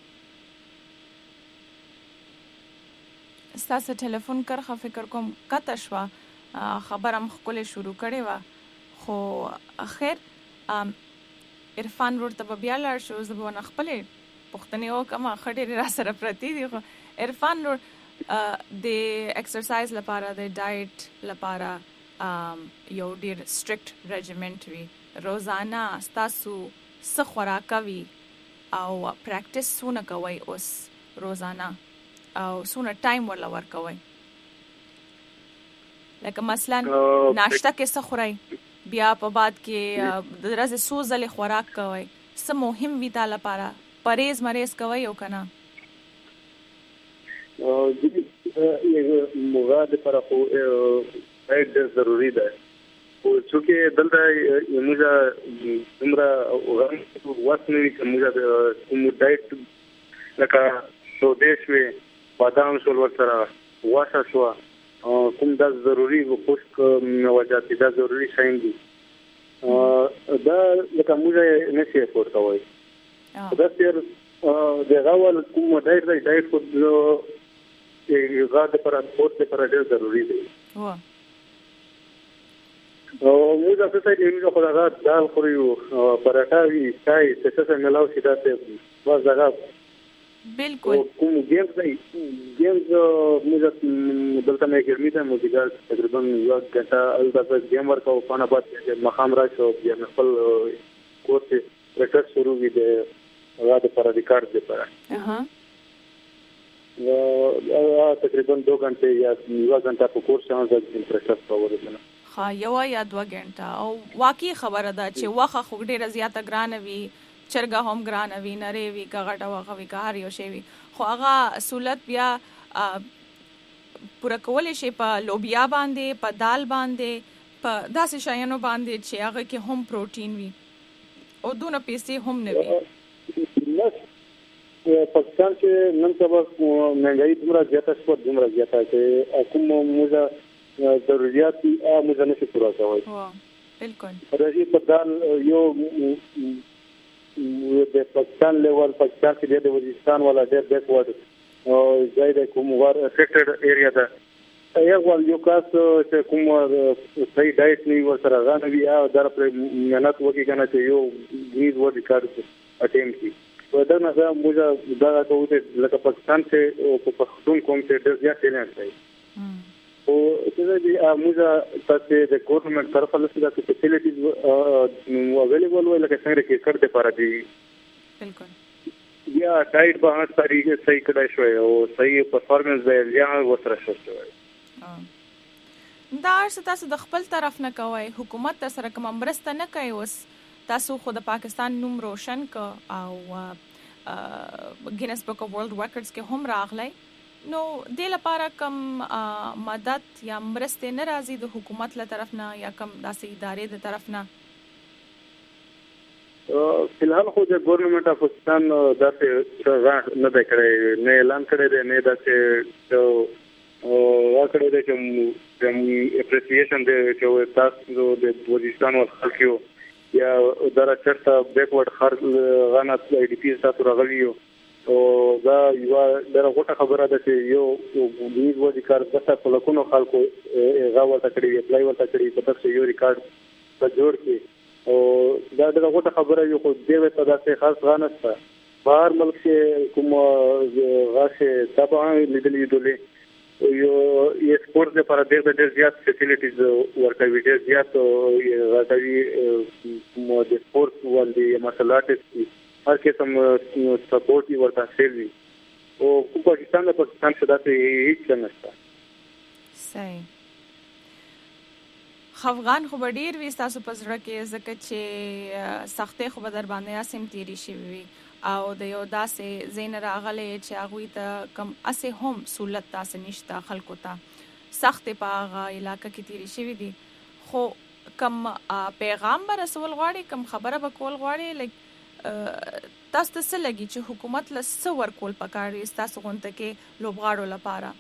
ستاسو ټلیفون کرخه فکر کوم کته شو خبرم خپل شروع کړي وا خو اخر عرفان ورته بیا لاړ شو زبونه خپل پښتني او کما خډيري را سره پرتی دي عرفان ور د ایکسرسایز لپاره د ډایټ لپاره یو ډیر سټریکټ ریجیمنټ وي روزانه تاسو څه خوراک کوي او پریکټیس څونه کوي اوس روزانه او څونه ټایم ولا ورکوي لکه مثلا ناشته کې څه خورئ بیا په بعد کې د ورځې څو ځلې خوراک کوئ څه مهم وي تا لپاره پرهیز مریض کوئ او که نه موږ دپاره خو ډایټ ډېر ضروري دی خو چونکې دلته موږ دومره وخت نه وي چې موږ کوم ډایټ لکه شودې شوې بادام شول ورسره غوښه شوه کوم دا ضروري خشک موجات دا ضروري شیان دي دا لکه موږ نه شي افورډ کولی دا تیر د هغه ول کوم ډایټ دی ډایټ خو د هغه دپاره سپورټ دپاره ډېر ضروري دی موږ څه څه موږ خو هغه دال خورو پراټا وي چای څه څه ملاو شي داسې بس هغه بالکل کوم گیمز دی گیمز موږ دلته مې ګرمي ته موږ تقریبا یو غنټه البته گیم ورکو په نه بعد مخام راشو بیا خپل کورس پریکټیس شروع وي د هغه د پر ریکارډ لپاره اها نو تقریبا دو غنټه یا یو غنټه په کورس باندې پریکټیس کوو ها یو یا دوه غنټه او واقعي خبره ده چې واخه خو ډیره زیاته ګرانه وي چرګه هم ګرانه وي نری وي کغټه واخه وي که هر یو شی وي خو هغه سہولت بیا پوره کولی شي په لوبیا باندې په دال باندې په داسې شیانو باندې چې هغه کې هم پروټین وي او دونه پیسې هم نه وي پاکستان چې نن سبا مهنګايي دومره زیاته شوه دومره زیاته چې کوم موږ ضرورت موږ نه شو پوره کولی بالکل راځي په دال یو د پاکستان لیول پاکستان کې د وزیرستان ولا ډېر بیکورډ او ځای د کوم ور افیکټډ ایریا ده یو ول یو کاس چې کوم صحیح ډایټ نه ورسره غانه وي او در پر مهنت وکړي کنه چې یو غیر ور ریکارډ اټیم کی په دا نه موږ دا کوو چې لکه پاکستان کې په پښتون کوم چې ډېر زیات ټیلنټ دی او چې دا موږ تاسو د ګورنمنت طرفه له څه د فیسیلیټیز اویلیبل وي لکه څنګه کې کړته پاره دي بالکل یا ډایټ به هغه طریقې صحیح کړای شوی او صحیح پرفارمنس دی یا وسره شوی دا څه تاسو د خپل طرف نه کوي حکومت تاسو سره کوم مرسته نه کوي اوس تاسو خو د پاکستان نوم روشن ک او ګینس بک اف ورلد ریکارډز کې هم راغلی نو د لپاره کم مدد یا مرسته نه راځي د حکومت له طرف نه یا کم داسې ادارې د طرف نه فلحال خو د ګورنمنت اف پاکستان داسې څه نه دی کړی نه اعلان کړی دی نه داسې او واکړی دی چې د اپریسیشن دی چې تاسو د وزیرستان ول خلکو یا دره چرته بیکورډ خر غانا ای ډی پی تاسو راغلیو او دا یو ډېره غوټه خبره ده چې یو غوډیز و ریکارډ دغه په لکونو خلکو غاوه تکړی اپلای ورته کړی په تاسو یو ریکارډ په جوړ کې او دا ډېره غوټه خبره یو خو دې ته داسې خاص غانسته بهر ملک کې کوم غاښه طبعا لیدلې دولې یو یې سپورت لپاره ډېر ډېر زیات فیسیلیټیز ورکوي ډېر زیات راځي مو د سپورت ولې مسلات هر قسم سپورت ورته شوی او پاکستان د پاکستان څخه داسې هیڅ نشته صحیح افغان خو ډیر وي تاسو په زړه کې ځکه چې سختې خو در باندې اسیم تیری شي وي او د یو داسې زین راغلي چې هغه ته کم اسه هم سہولت تاسو نشته خلکو ته سختې په هغه علاقې کې تیری شي دي خو کم پیغام به رسول غواړي کم خبره به کول غواړي لکه تاسو ته څه لګي چې حکومت له څه ورکول پکاري تاسو غونډه کې لوبغاړو لپاره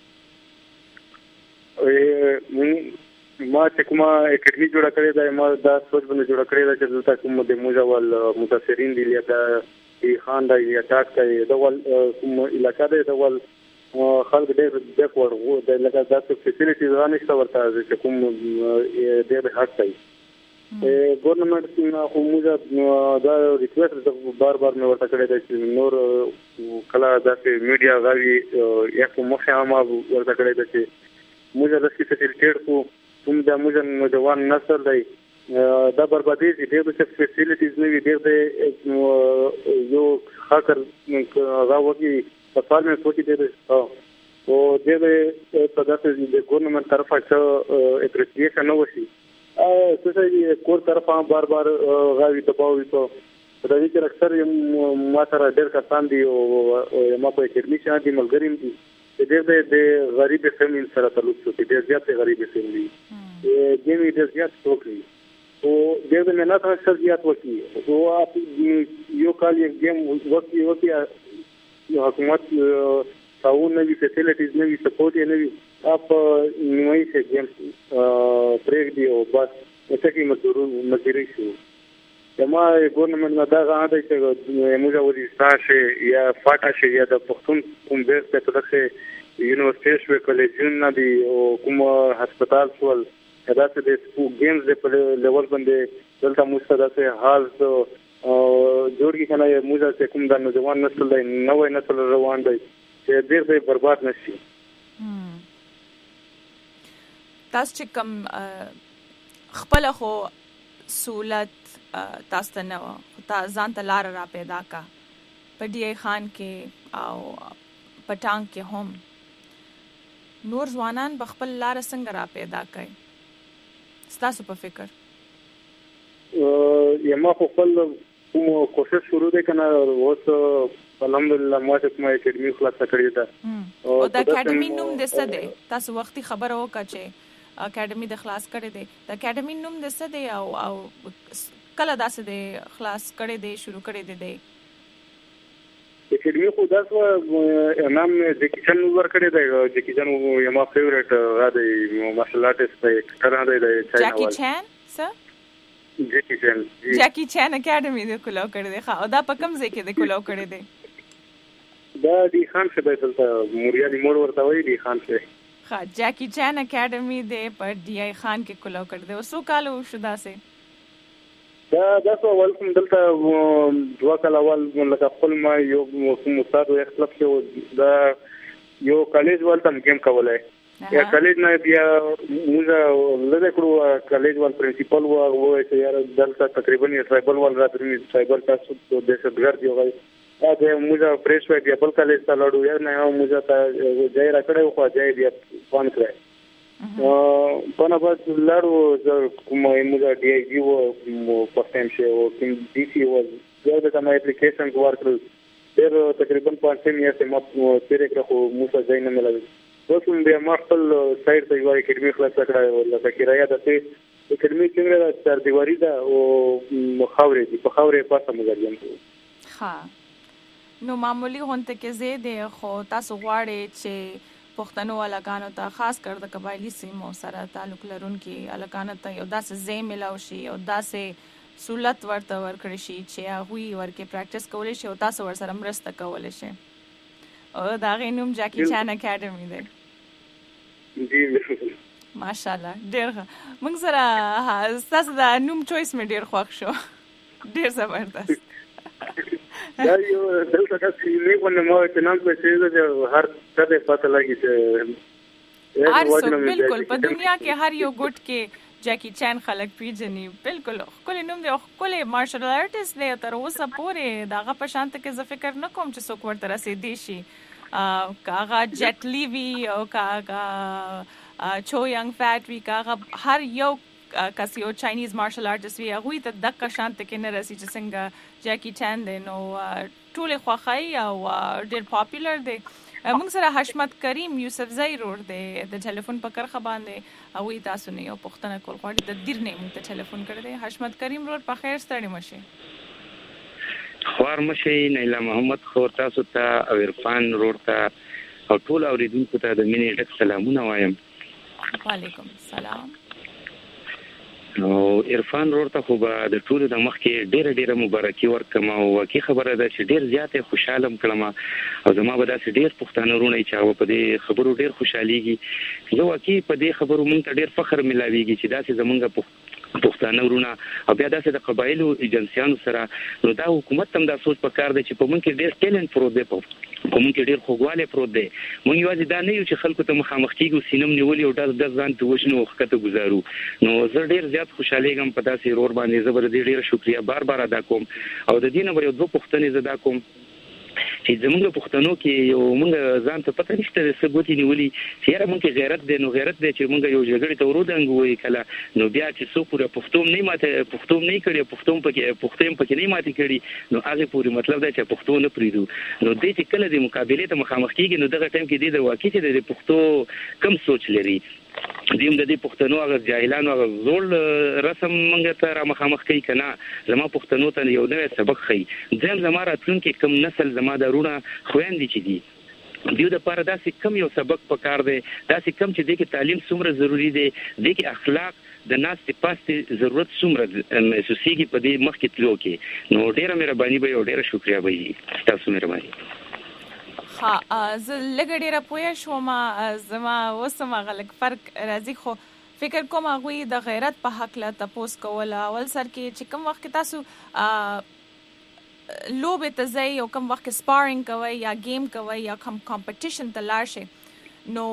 ما چې کومه اکیډمي جوړه کړې ده ما دا سوچ باندې جوړه کړې ده چې دلته کوم د موجول متاثرین دي یا د خان دی یا ټاټ کوي دا ول کوم علاقې ده دا ول خلک ډېر بیکورډ وو د لکه داسې فیسیلیټیز رانیشته ورته چې کوم ډېر هټ کوي ګورنمنت نه خو موږ دا ریکوېسټ بار بار مې ورته کړی دی چې نور کله داسې میډیا غوي یا کوم مخامه ورته کړی د چې موږ د فیسیلیټیټ کو کوم د موږ نوجوان نسل دی دا بربادي دي د فیسیلیټیز نه وي د یو خاطر راوږي په فارم کې دي او د په داسې د ګورنمنت طرفه چې اپریشیشن نو وشي ا څه چې کور طرفه بار بار غوي دباوي په د دې کې اکثر ما سره ډېر کسان دي او ما په اکیډمي کې دي ملګریم دي د دې غریب فیملی سره تعلق لري د زیات غریب فیملی د دې د زیات ټوکري او د دې نه نه اکثر زیات وکی او یو کال یو گیم وکی وکی حکومت تعاون نوی فیسیلیټیز نوی سپورټ یې نوی اپ نوې څه گیم بریک دی او بس څه کې مزدورو مزدوري شو دما ګورنمنت نه دا غاړه چې موږ ورې ساشه یا فاټا شي یا د پښتون کوم بیس ته تلخه یونیورسيټي شو کالجون نه دی او کوم هسپتال شول دا چې د سپورت گیمز په لیول باندې دلته مستداسه حال جوړ کی کنه موږ چې کوم د نوجوان نسل دی نوې نسل روان دی چې ډېر به برباد نشي تاسو چې کوم خپل خو سہولت تاسو ته نو تاسو ځان ته لار را پیدا کا په ډی ای خان کې او پټانګ کې هم نور ځوانان بخپل لار څنګه را پیدا کړي ستاسو په فکر یما خپل کوم کوشش شروع ده کنه اوس الحمدلله ما چې ما اکیډمي خلاص کړی ده او د اکیډمي نوم د څه دی تاسو وختي خبر وکړه چې اکیډمي د خلاص کړی دی د اکیډمي نوم د څه دی او او کله داسې دی خلاص کړی دی شروع کړی دی اکیډمي خو داسې نام جکی چن ور کړی دی جکی چن یو ما فیوریټ را دی مارشل آرټست دی کړه دی چاینا جکی چن څه جکی چن جکی چن اکیډمي د کولو کړی دی خا او دا په کوم ځای کې د کولو کړی دی دا دی خان څه به دلته موریا دی مور ورته وی دی خان څه خا جکی چن اکیډمي دی په ډی ای خان کې کولو کړی دی اوسو کالو شدا سه دا دا څو ولکم دلته دوا کال اول لکه خپل ما یو کوم استاد او اختلاف شو دا یو کالج ولتم گیم کولای یا کالج نه بیا موږ لږ کړو کالج ول پرنسپل و او چې یار دلته تقریبا ټرایبل ول راځي ټرایبل تاسو د دهشتګرد یو غي دا موږ پریس وای بیا بل کالج ته لاړو یا نه موږ ته ځای را کړو خو ځای بیا فون کړی په نه بعد لاړو کوم موږ ډي ای وی و پښتم شه او کوم ډي سی و دا د کوم اپلیکیشن ورکړل تر تقریبا پانځه میاشتې ما تیرې کړو خو موږ ځای نه ملل اوس بیا ما خپل سایت ته یو اکیډمي خلاص کړی لکه کرایه ده ته اکیډمي څنګه ده تر دیواری ده او مخاورې دي په خاورې پاسه موږ یم ها نو معمولی هونته کې زیاده خو تاسو غواړئ چې پښتنو علاقانو ته خاص کر د قبایلی سیمو سره تعلق لرونکي علاقانو ته یو داسې ځای ملاو شي او داسې سہولت ورته ورکړي شي چې هغه ورکه پریکټیس کولای شي او تاسو ور سره مرسته کولای شي او دا غینوم جکی چان اکیډمي دی جی ماشاءالله ډیر موږ سره تاسو دا نوم چويس مې ډیر خوښ شو ډیر زبردست دا یو دلته تاسو یې ونه مو ته نام په څه ده هر څه په پته لګی چې هر بالکل په دنیا کې هر یو ګټ کې جکی چان خلک پیژني بالکل خپل نوم دی خپل مارشل آرټست دی تر اوسه پورې داغه په شانت کې ز فکر نه کوم چې څوک ورته رسیدي شي کاغه جټ لی وی او کاغه چو ینګ فیٹ وی کاغه هر یو کس یو چاینیز مارشل آرټست وی هغه ته دغه شانت کې نه رسي چې څنګه جکی چان دی نو ټول خوخای او ډیر پاپولر دی موږ سره حشمت کریم یوسف زئی رور دی د ټلیفون په کرخه باندې او تاسو نه یو پښتنه کول غواړي د دیر نه موږ ته ټلیفون کړی دی حشمت کریم رور په خیر ستړي مشه خوار مشه نیلا محمد خور تاسو ته او عرفان رور ته او ټول اوریدونکو ته د مینې ډک سلامونه وایم وعلیکم السلام او عرفان رور ته خو به د ټولو د مخ کې ډېره ډېره مبارکي ورکړم او واقعي خبره ده چې ډېر زیاتې خوشحاله م کړم او زما به داسې ډېر پښتانه وروڼه چې هغه په دې خبرو ډېر خوشحالېږي زه واقعي په دې خبرو مونږ ته ډېر فخر ملاویږي چې داسې زمونږ پښتانه ورونه او بیا داسې د قبایلو ایجنسیانو سره نو دا حکومت هم دا سوچ پکار دی چې په مونږ کې ډېر ټیلنټ پروت دی په مونږ کې ډېر خوګواله پروت دی مونږ یوازې دا نه یو چې خلکو ته مخامخ کیږو سینم نیولې او د د ځان ته وښنو وخت گزارو نو زه ډېر زیات خوشاله یم په داسې رور باندې زبر دې ډېر شکریا بار بار ادا کوم او د دې نه یو دوه پښتنې زدا کوم چې زموږ پښتنو کې یو موږ ځان ته پته نشته چې څه نیولي چې یاره موږ غیرت دی نو غیرت دی چې موږ یو جګړې ته ورودنګ وای کله نو بیا چې څو پوره پښتون نه ماته پښتون نه کړي پښتون پکې پښتون پکې نه ماته کړي نو هغه پوری مطلب دا چې پښتون نه پریدو نو دې چې کله د مقابله ته مخامخ کیږي نو دغه ټیم کې د واقع چې د پښتو کم سوچ لري دیم د دې پښتنو هغه جاهلانو هغه زول رسم منګه ته را مخامخ کوي کنه زما پښتنو ته یو نوې سبق خي ځم زما راتلونکي کم نسل زما درونه خويندې چي دي دیو د پاره داسې کم یو سبق پکار دی داسې کم چې د کې تعلیم څومره ضروری دی د کې اخلاق د ناس ته پاسته ضرورت څومره محسوسيږي په دې مخ کې تلو کې نو ډیره مهرباني به او ډیره شکریا به تاسو مهرباني ها زه لګ ډیره پوه شوم زما وسمه غلک فرق راځي خو فکر کوم هغه د غیرت په حق لا تاسو کول اول سر کې چې کوم وخت تاسو لوبه ته ځای او کوم وخت سپارینګ کوي یا گیم کوي یا کوم کمپټیشن ته لاړ شي نو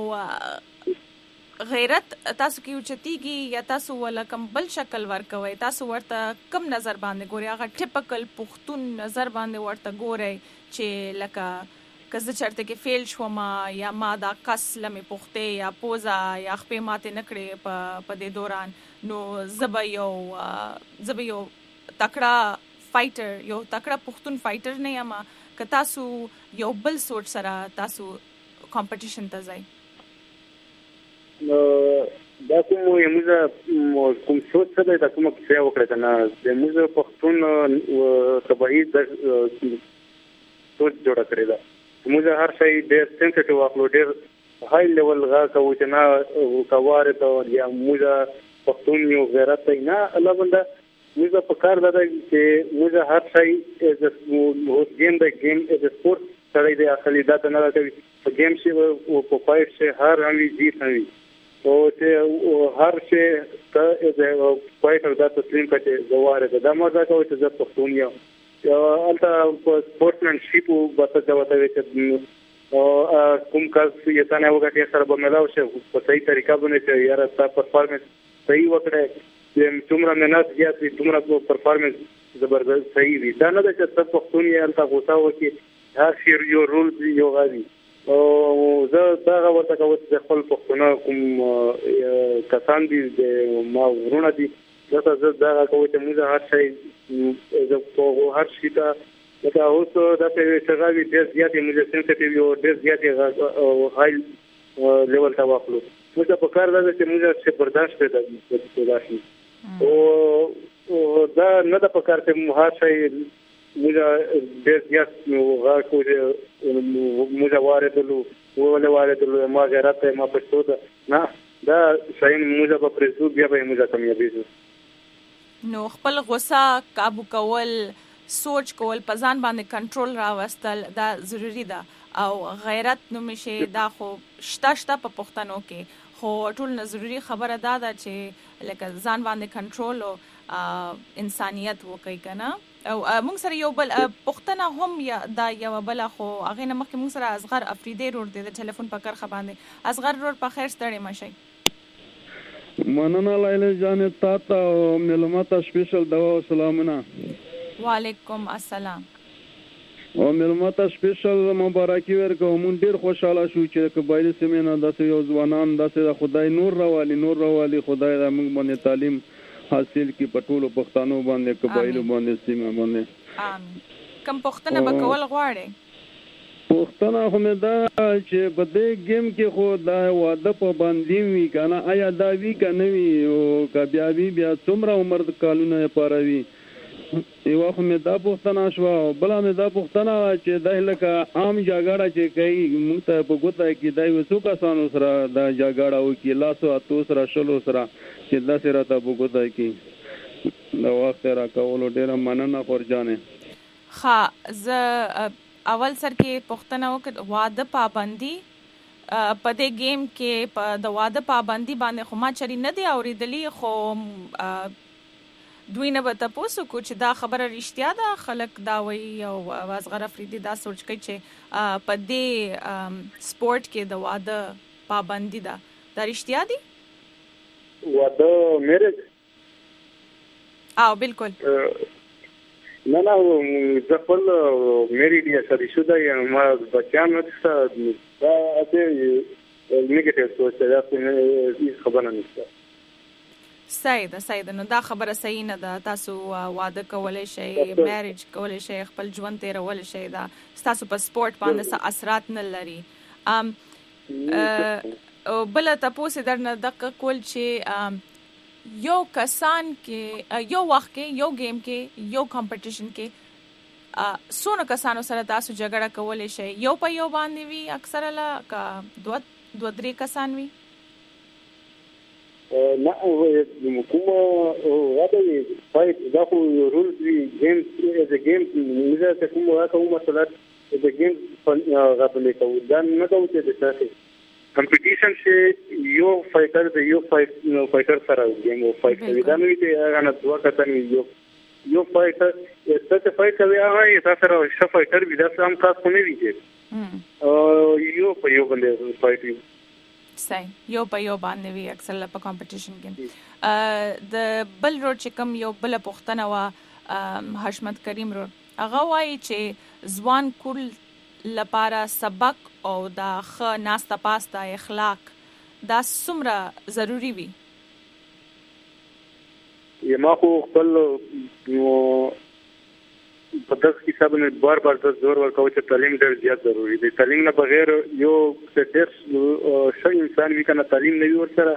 غیرت تاسو کې اوچتيږي یا تاسو ولا کوم بل شکل ورکوي تاسو ورته کم نظر باندې ګوري هغه ټیپیکل پښتون نظر باندې ورته ګوري چې لکه کزه چرته کې فیل شوم یا ما دا کس لمه پخته یا پوزا یا خپې ماته نکړې په په دې دوران نو زبیو زبیو تکړه فایټر یو تکړه پښتون فایټر نه یم که تاسو یو بل سوچ سره تاسو کمپټیشن ته ځئ نو دا کوم یو موږ کوم سوچ سره دا کوم څه وکړه نه د موږ پښتون تبعی د سوچ جوړه کړی دا موږ هر شي ډېر سنسټیو اخلو ډېر هاي لیول غا کوو چې نه کواره ته یا موږ پښتون یو غیرت نه الله بنده موږ په کار ده چې موږ هر شي از گیم د گیم از سپورت سره د اخلي دا نه راځي په گیم شي او په فایټ شي هر هغه جیت وي او چې هر شي ته از فایټر دا تسلیم کړي زواره دا مزه کوي چې زه پښتون یم البته سپورټمن شیپ وبته دا وته چې کوم کس یې څنګه وګټي سره به ملاو شي په صحیح طریقه باندې چې یاره تا پرفارمنس صحیح وکړي چې څومره مهنت زیات وي څومره پرفارمنس زبردست صحیح وي دا نه چې تاسو پښتون یې البته غوسه وکړي هر شی یو رول یو غادي او زه دا ورته کوم چې خپل پښتون کوم کسان دي ما ورونه دي دا زه دا کوم چې موږ هر شي زه په هر شي ته دا اوس دا په شغاوي ډېر زیات موږ سنسټیو یو ډېر زیات هاي لیول تا واخلو موږ په کار راځي چې موږ څه برداشت کړو دا شي او دا نه د په کار ته هر شي موږ ډېر زیات غا کوو موږ واردلو وله واردلو ما غیرت ما پښتو نه دا شاین موږ په پرېزو بیا به موږ کامیابیږو نو خپل غوسه قابو کول سوچ کول په ځان باندې کنټرول راوستل دا ضروری ده او غیرت نو مشه دا خو شتا شتا په پښتنو کې خو ټول نه ضروری خبره ده دا چې لکه ځان باندې کنټرول او انسانيت وکي کنه او موږ سره یو بل پښتنه هم یا دا یو بل خو هغه نه مخکې موږ سره اصغر افریدی رور دی د ټلیفون په کرخه باندې اصغر رور په خیر ستړي مشي مننه لایله جان تا ته ملمتا سپیشل دوا سلامونه وعلیکم السلام او ملمتا سپیشل مبارکي ورکوم مون ډیر خوشاله شو چې قبایل سیمه نه داسې یو ځوانان داسې خدای نور راوالي نور راوالي خدای موږ باندې تعلیم حاصل کی پټولو پښتنو باندې قبایل باندې سیمه باندې امين کم پښتنه بکول غواړي پښتنه هم دا چې په دې گیم کې خو دا واده په باندې وی کنه آیا دا وی کنه وی او کبیا وی بیا څومره عمر کالونه پاروي یو خو مې دا پښتنه شو بل مې دا پښتنه چې د لکه عام جګړه چې کوي موږ ته په ګوته کې دا یو څو کسانو سره دا جګړه وکي لاسو اتو سره شلو سره چې دا سره ته په ګوته کې دا وخت را کول ډیر مننه خورجانه ها ز اول سر کې پښتنه وکړه واده پابندي په دې گیم کې په د واده پابندي باندې خو ما چری نه دی اوریدلی خو دوی نه به تاسو کو چې دا خبره رښتیا ده خلک دا وایي او وازغر افریدي دا سوچ کوي چې په دې سپورت کې د واده پابندي ده دا رښتیا دي واده میرج او بالکل نه نه زه خپل میری دی شادي شوه یم ما بچیان نشته دا اته نیگیټیو سوچ دا هیڅ خبره نشته صحیح ده صحیح ده نو دا خبره صحیح نه ده تاسو واده کولای شئ میریج کولای شئ خپل ژوند تیرول شئ دا تاسو په سپورت باندې څه اثرات نه لري ام بل تاسو درنه دقه کول چې یو کسان کې یو وخت کې یو گیم کې یو کمپټیشن کې سونه کسانو سره تاسو جګړه کولای شئ یو په یو باندې وی اکثر لا کا دوه دوه درې کسان وی نه کوم راځي فایټ دا خو رول دی گیم از ا گیم نه ته کوم راکوم مثلا د گیم غوښتل کوي دا نه کوي چې تاسو کمپټیشن چې یو فایټر دی یو فایټر سره گیم او فایټ کوي دا نه دی هغه نه دوه کسان یو یو فایټر څه فایټ کوي هغه تاسو سره ښه فایټر وي دا هم خاص نه وي چې یو په یو باندې فایټ صحیح یو په یو باندې وی اکثر په کمپټیشن کې د بل رو چې کوم یو بل پښتنه وا حشمت کریم رو هغه وایي چې ځوان کول لپاره سبق او دا خ ناستا پاستا اخلاق دا څومره ضروری وي یما خو خپل په دغه حساب نه بار بار د زور ورکوي چې تعلیم ډېر زیات ضروری دی تعلیم نه بغیر یو ډېر شي انسان وی کنه تعلیم نه وي ورسره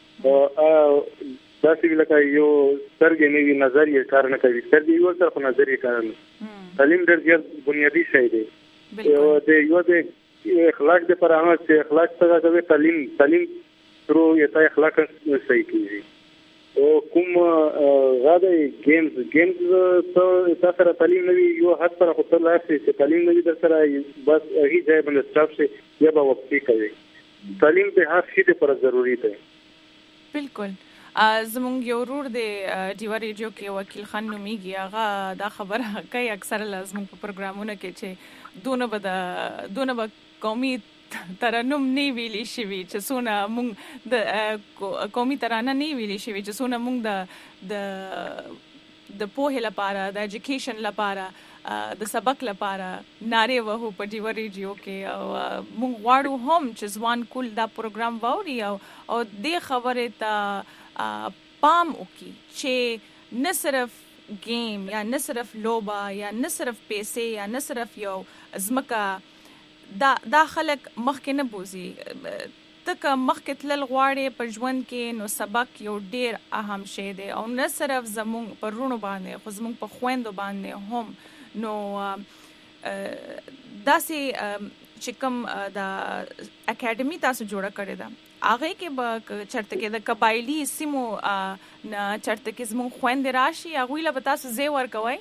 دا څه لکه یو سرګې نه وي نظریه کار نه کوي سرګې یو سره نظریه کار نه تعلیم ډېر زیات بنیادی شی دی یو د یو د اخلاق د پر هغه چې اخلاق څنګه کوي تعلیم تعلیم ترو یې اخلاق صحیح کیږي او کوم غاده گیمز گیمز ته تاسو را تعلیم نوي یو هڅه سره خپل لاسي چې تعلیم نوي در سره بس هغه ځای باندې سټاپ شي یا به وقتی کوي تعلیم به هر شي لپاره ضروری دی بالکل زمونږ یو ورور دی ډیو ریډیو کې وکیل خان نومیږي هغه دا خبره کوي اکثر لازم په پروګرامونو کې چې دونه به دونه به قومي ترانم نه ویلي شوی چې څونه مونږ د قومي ترانه نه ویلي شوی چې څونه مونږ د د د پوهه لپاره د اډوکیشن لپاره د سبق لپاره ناره وهو په ډیو ریډیو کې او مونږ غواړو هم چې ځوان کول دا پروګرام ووري او او د خبره ته پام وکي چې نه صرف گیم یا نه صرف لوبا یا نه صرف پیسې یا نه صرف یو ازمکا دا دا خلک مخکې نه بوزي تک مخکې تلل غواړي په ژوند کې نو سبق یو ډیر اهم شی دی او نه صرف زموږ پر رونو باندې خو زموږ په خويندو باندې هم نو داسې چې کوم دا اکیډمي تاسو جوړه کړې ده هغه کې به چرته کې د قبایلی سیمو نه چرته کې زموږ خويندې راشي هغه له تاسو زی ورکوي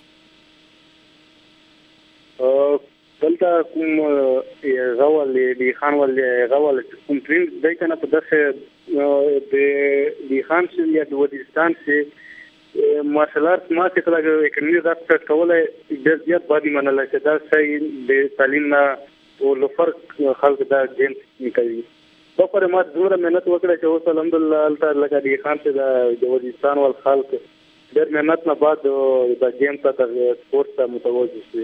دلته کوم غوال دی خان ول غوال کوم ترين دای کنه په دغه د دی خان چې یا د ودستان چې مارشل آرټس ما چې کله اکیډمي راځه کولای د زیات باندې منل چې دا صحیح د تعلیم نه او لفرق خلک دا جیم کوي په پر ما ډېر مهنت وکړه چې اوس الحمدلله الله لکه دی خان چې د ودستان ول خلک ډېر مهنت نه بعد د جیم ته د سپورت ته متوجه شي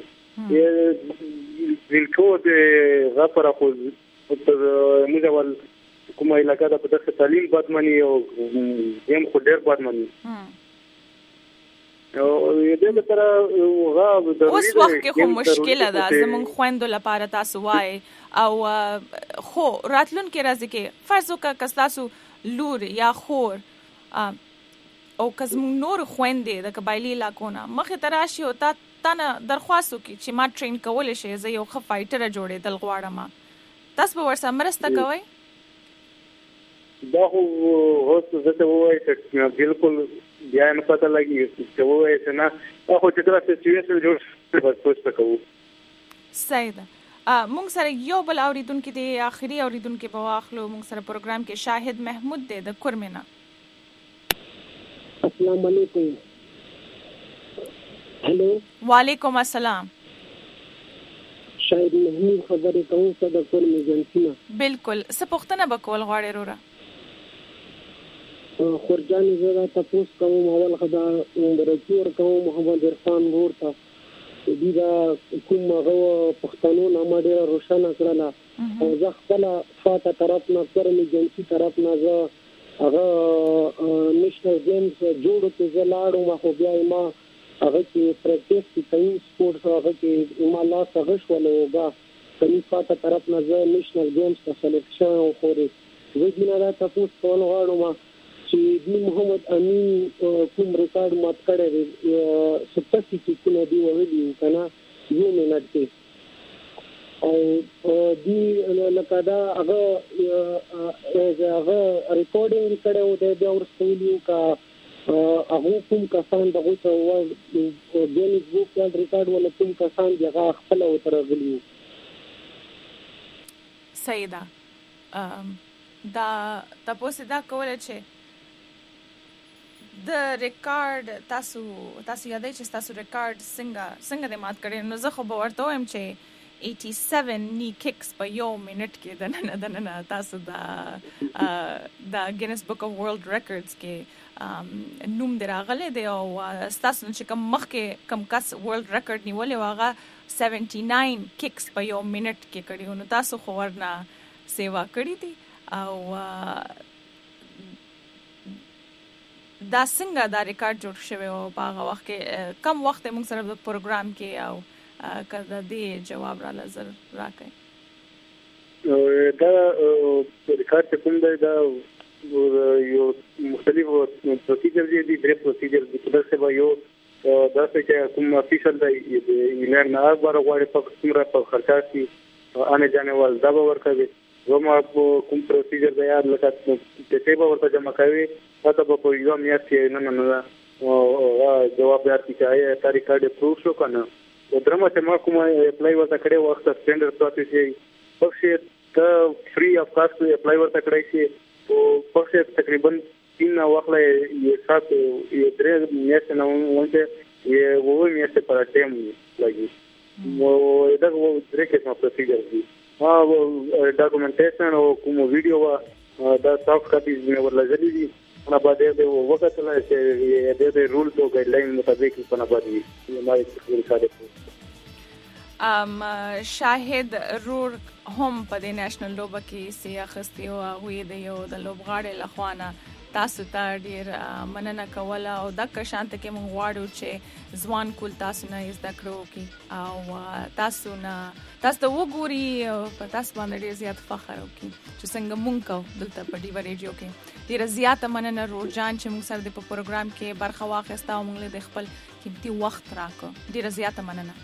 ویلکو د غفر خو موږ ول کومه علاقه د پدغه تعلیم بدمنی او هم خو ډېر بدمنی او دې لپاره غاب د اوس وخت کې خو مشکله ده زمون خويندو لپاره تاسو وای او خو راتلون کې راځي کې فرض وکړه که تاسو لور یا خور او که زمون نور خويندې د قبایلی علاقو نه مخه تراشي او تا تنه درخواست وکړي چې ما ټرین کول شي زه یو ښه فایټر جوړې دل غواړم تاسو به ورسره مرسته کوئ دا خو هوڅ زته وای چې بالکل بیا نه پته لګي چې وای چې نه خو چې دا سچويشن جوړ بس سوچ کوو صحیح ده مونږ سره یو بل اوریدونکو دی اخري اوریدونکو په واخلو مونږ سره پروګرام کې شاهد محمود دی د کورمنا السلام علیکم هلو وعلیکم السلام. شاید محمود خبرې کوم څه د کول میجنسینا بالکل څه پوښتنه به کول غواړې وروره؟ خورجان زه تاسو کوم اول خدا برکور کوم محمد عرفان ورته دې دا کوم هغه پښتنو نامه ډېره روښانه کړله او زه خپل فاته طرف نه پر میجنسی طرف نه زه هغه نېشنل گیمز جوړو ته زه لاړم خو بیا ما هغه کې پریکټیس کوي سپورت هغه کې ما لا څه شولوګه کلی فاته طرف نه زه نېشنل گیمز ته سلیکشن او خوري زه دې نه تاسو کول غواړم چې دی محمد امین کوم ریکارډ مات کړی دی سپسی کې کومه دی ویلی کنه یو منټ کې او دی لکه دا هغه هغه ریکارډینګ کړو دی بیا ورسولیو کا هغه کوم کسان دغه ته ول ګینیز بوک ورلد ریکارډ ولا کوم کسان دغه خپل وترغلیو سیدا دا تاسو دا کولای چې د ریکارډ تاسو تاسو یادای چې تاسو ریکارډ څنګه څنګه د مات کړی نو زه خو به ورته وایم چې eighty-seven نی کیکس په یو منټ کې د نن د نن تاسو دا د ګینس بک اف ورلد ریکارډز کې نوم دراغله دی او تاسو چې کوم مخکې کم کس ورلد ریکارډ نیولې واغه seventy-nine کیکس په یو منټ کې کړی نو تاسو خو ورنه سیوا کړی دي او دا څنګه دا ریکارډ جوړ شوی او په هغه وخت کې کم وخت موږ سره د پروګرام کې او کله دې جواب را لزر راکې دا ریکارډ کوم دی دا یو مختلف پروسیجر دی د پروسیجر د پروسه به یو دا چې کوم افیشل دی ایلان نه اخبار غواړي په څومره په خرچاسي انه جانه ول دا به ورکوي زما کوم پروسیجر دی یاد لکه چې به ورته جمع کوي دا به په یو میاشت نه نه نه جواب ورکړي چې آیا تاریخ کارت پروف شو کنه او درمه چې ما کوم اپلای ورته کړی وخت سټینډرډ پروسیس یې پښه ته فری اف کاسټ اپلای ورته کړی شي او پښه تقریبا تین وخت یې سات یې درې میاشتې نه ونته یې وو میاشتې پر ټیم لګي مو دا وو درې کې نو پروسیجر دی ها ډاکومنټیشن او کوم ویډیو دا سافټ کاپیز مې ورلګلې دي انا باندې د وخت لا چې د رولز او ګایډلاین مطابق په نه باندې ما یې څه ام شاهد رور هم په د نېشنل لوبه کې سیاحستي او هغه د یو د لوبغاړي لخوانه تاسو ته ډیر مننه کوله او د کشانت کې مونږ غواړو چې ځوان کول تاسو نه زده کړو کی او تاسو نه تاسو ته وګوري په تاسو باندې ډیر زیات فخر وکړي چې څنګه مونږ کو دلته په ډیو ریډیو کې ډیر زیات مننه روزان چې مونږ سره په پروګرام کې برخه واخیسته او مونږ له خپل قیمتي وخت راکو ډیر زیات مننه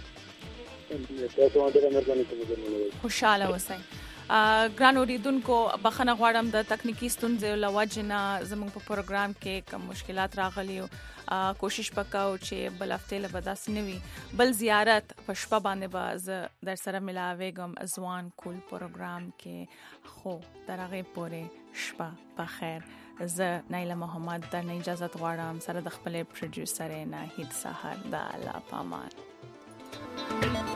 خوشاله اوسئ. ګران اوریدونکو بخښنه غواړم د تکنیکی ستونزې لوجنه زموږ په پروګرام کې کوم مشکلات راغلي او کوشش وکاو چې بل هفته له بداس نوي بل زیارت په شپه باندې باز در سره ملاويګم ځوان کول پروګرام کې خو درغه پوره شپه په خیر. زه نایله محمد د اجازه غواړم سره د خپل پروډوسر نه هیڅ سحر د الله پامان.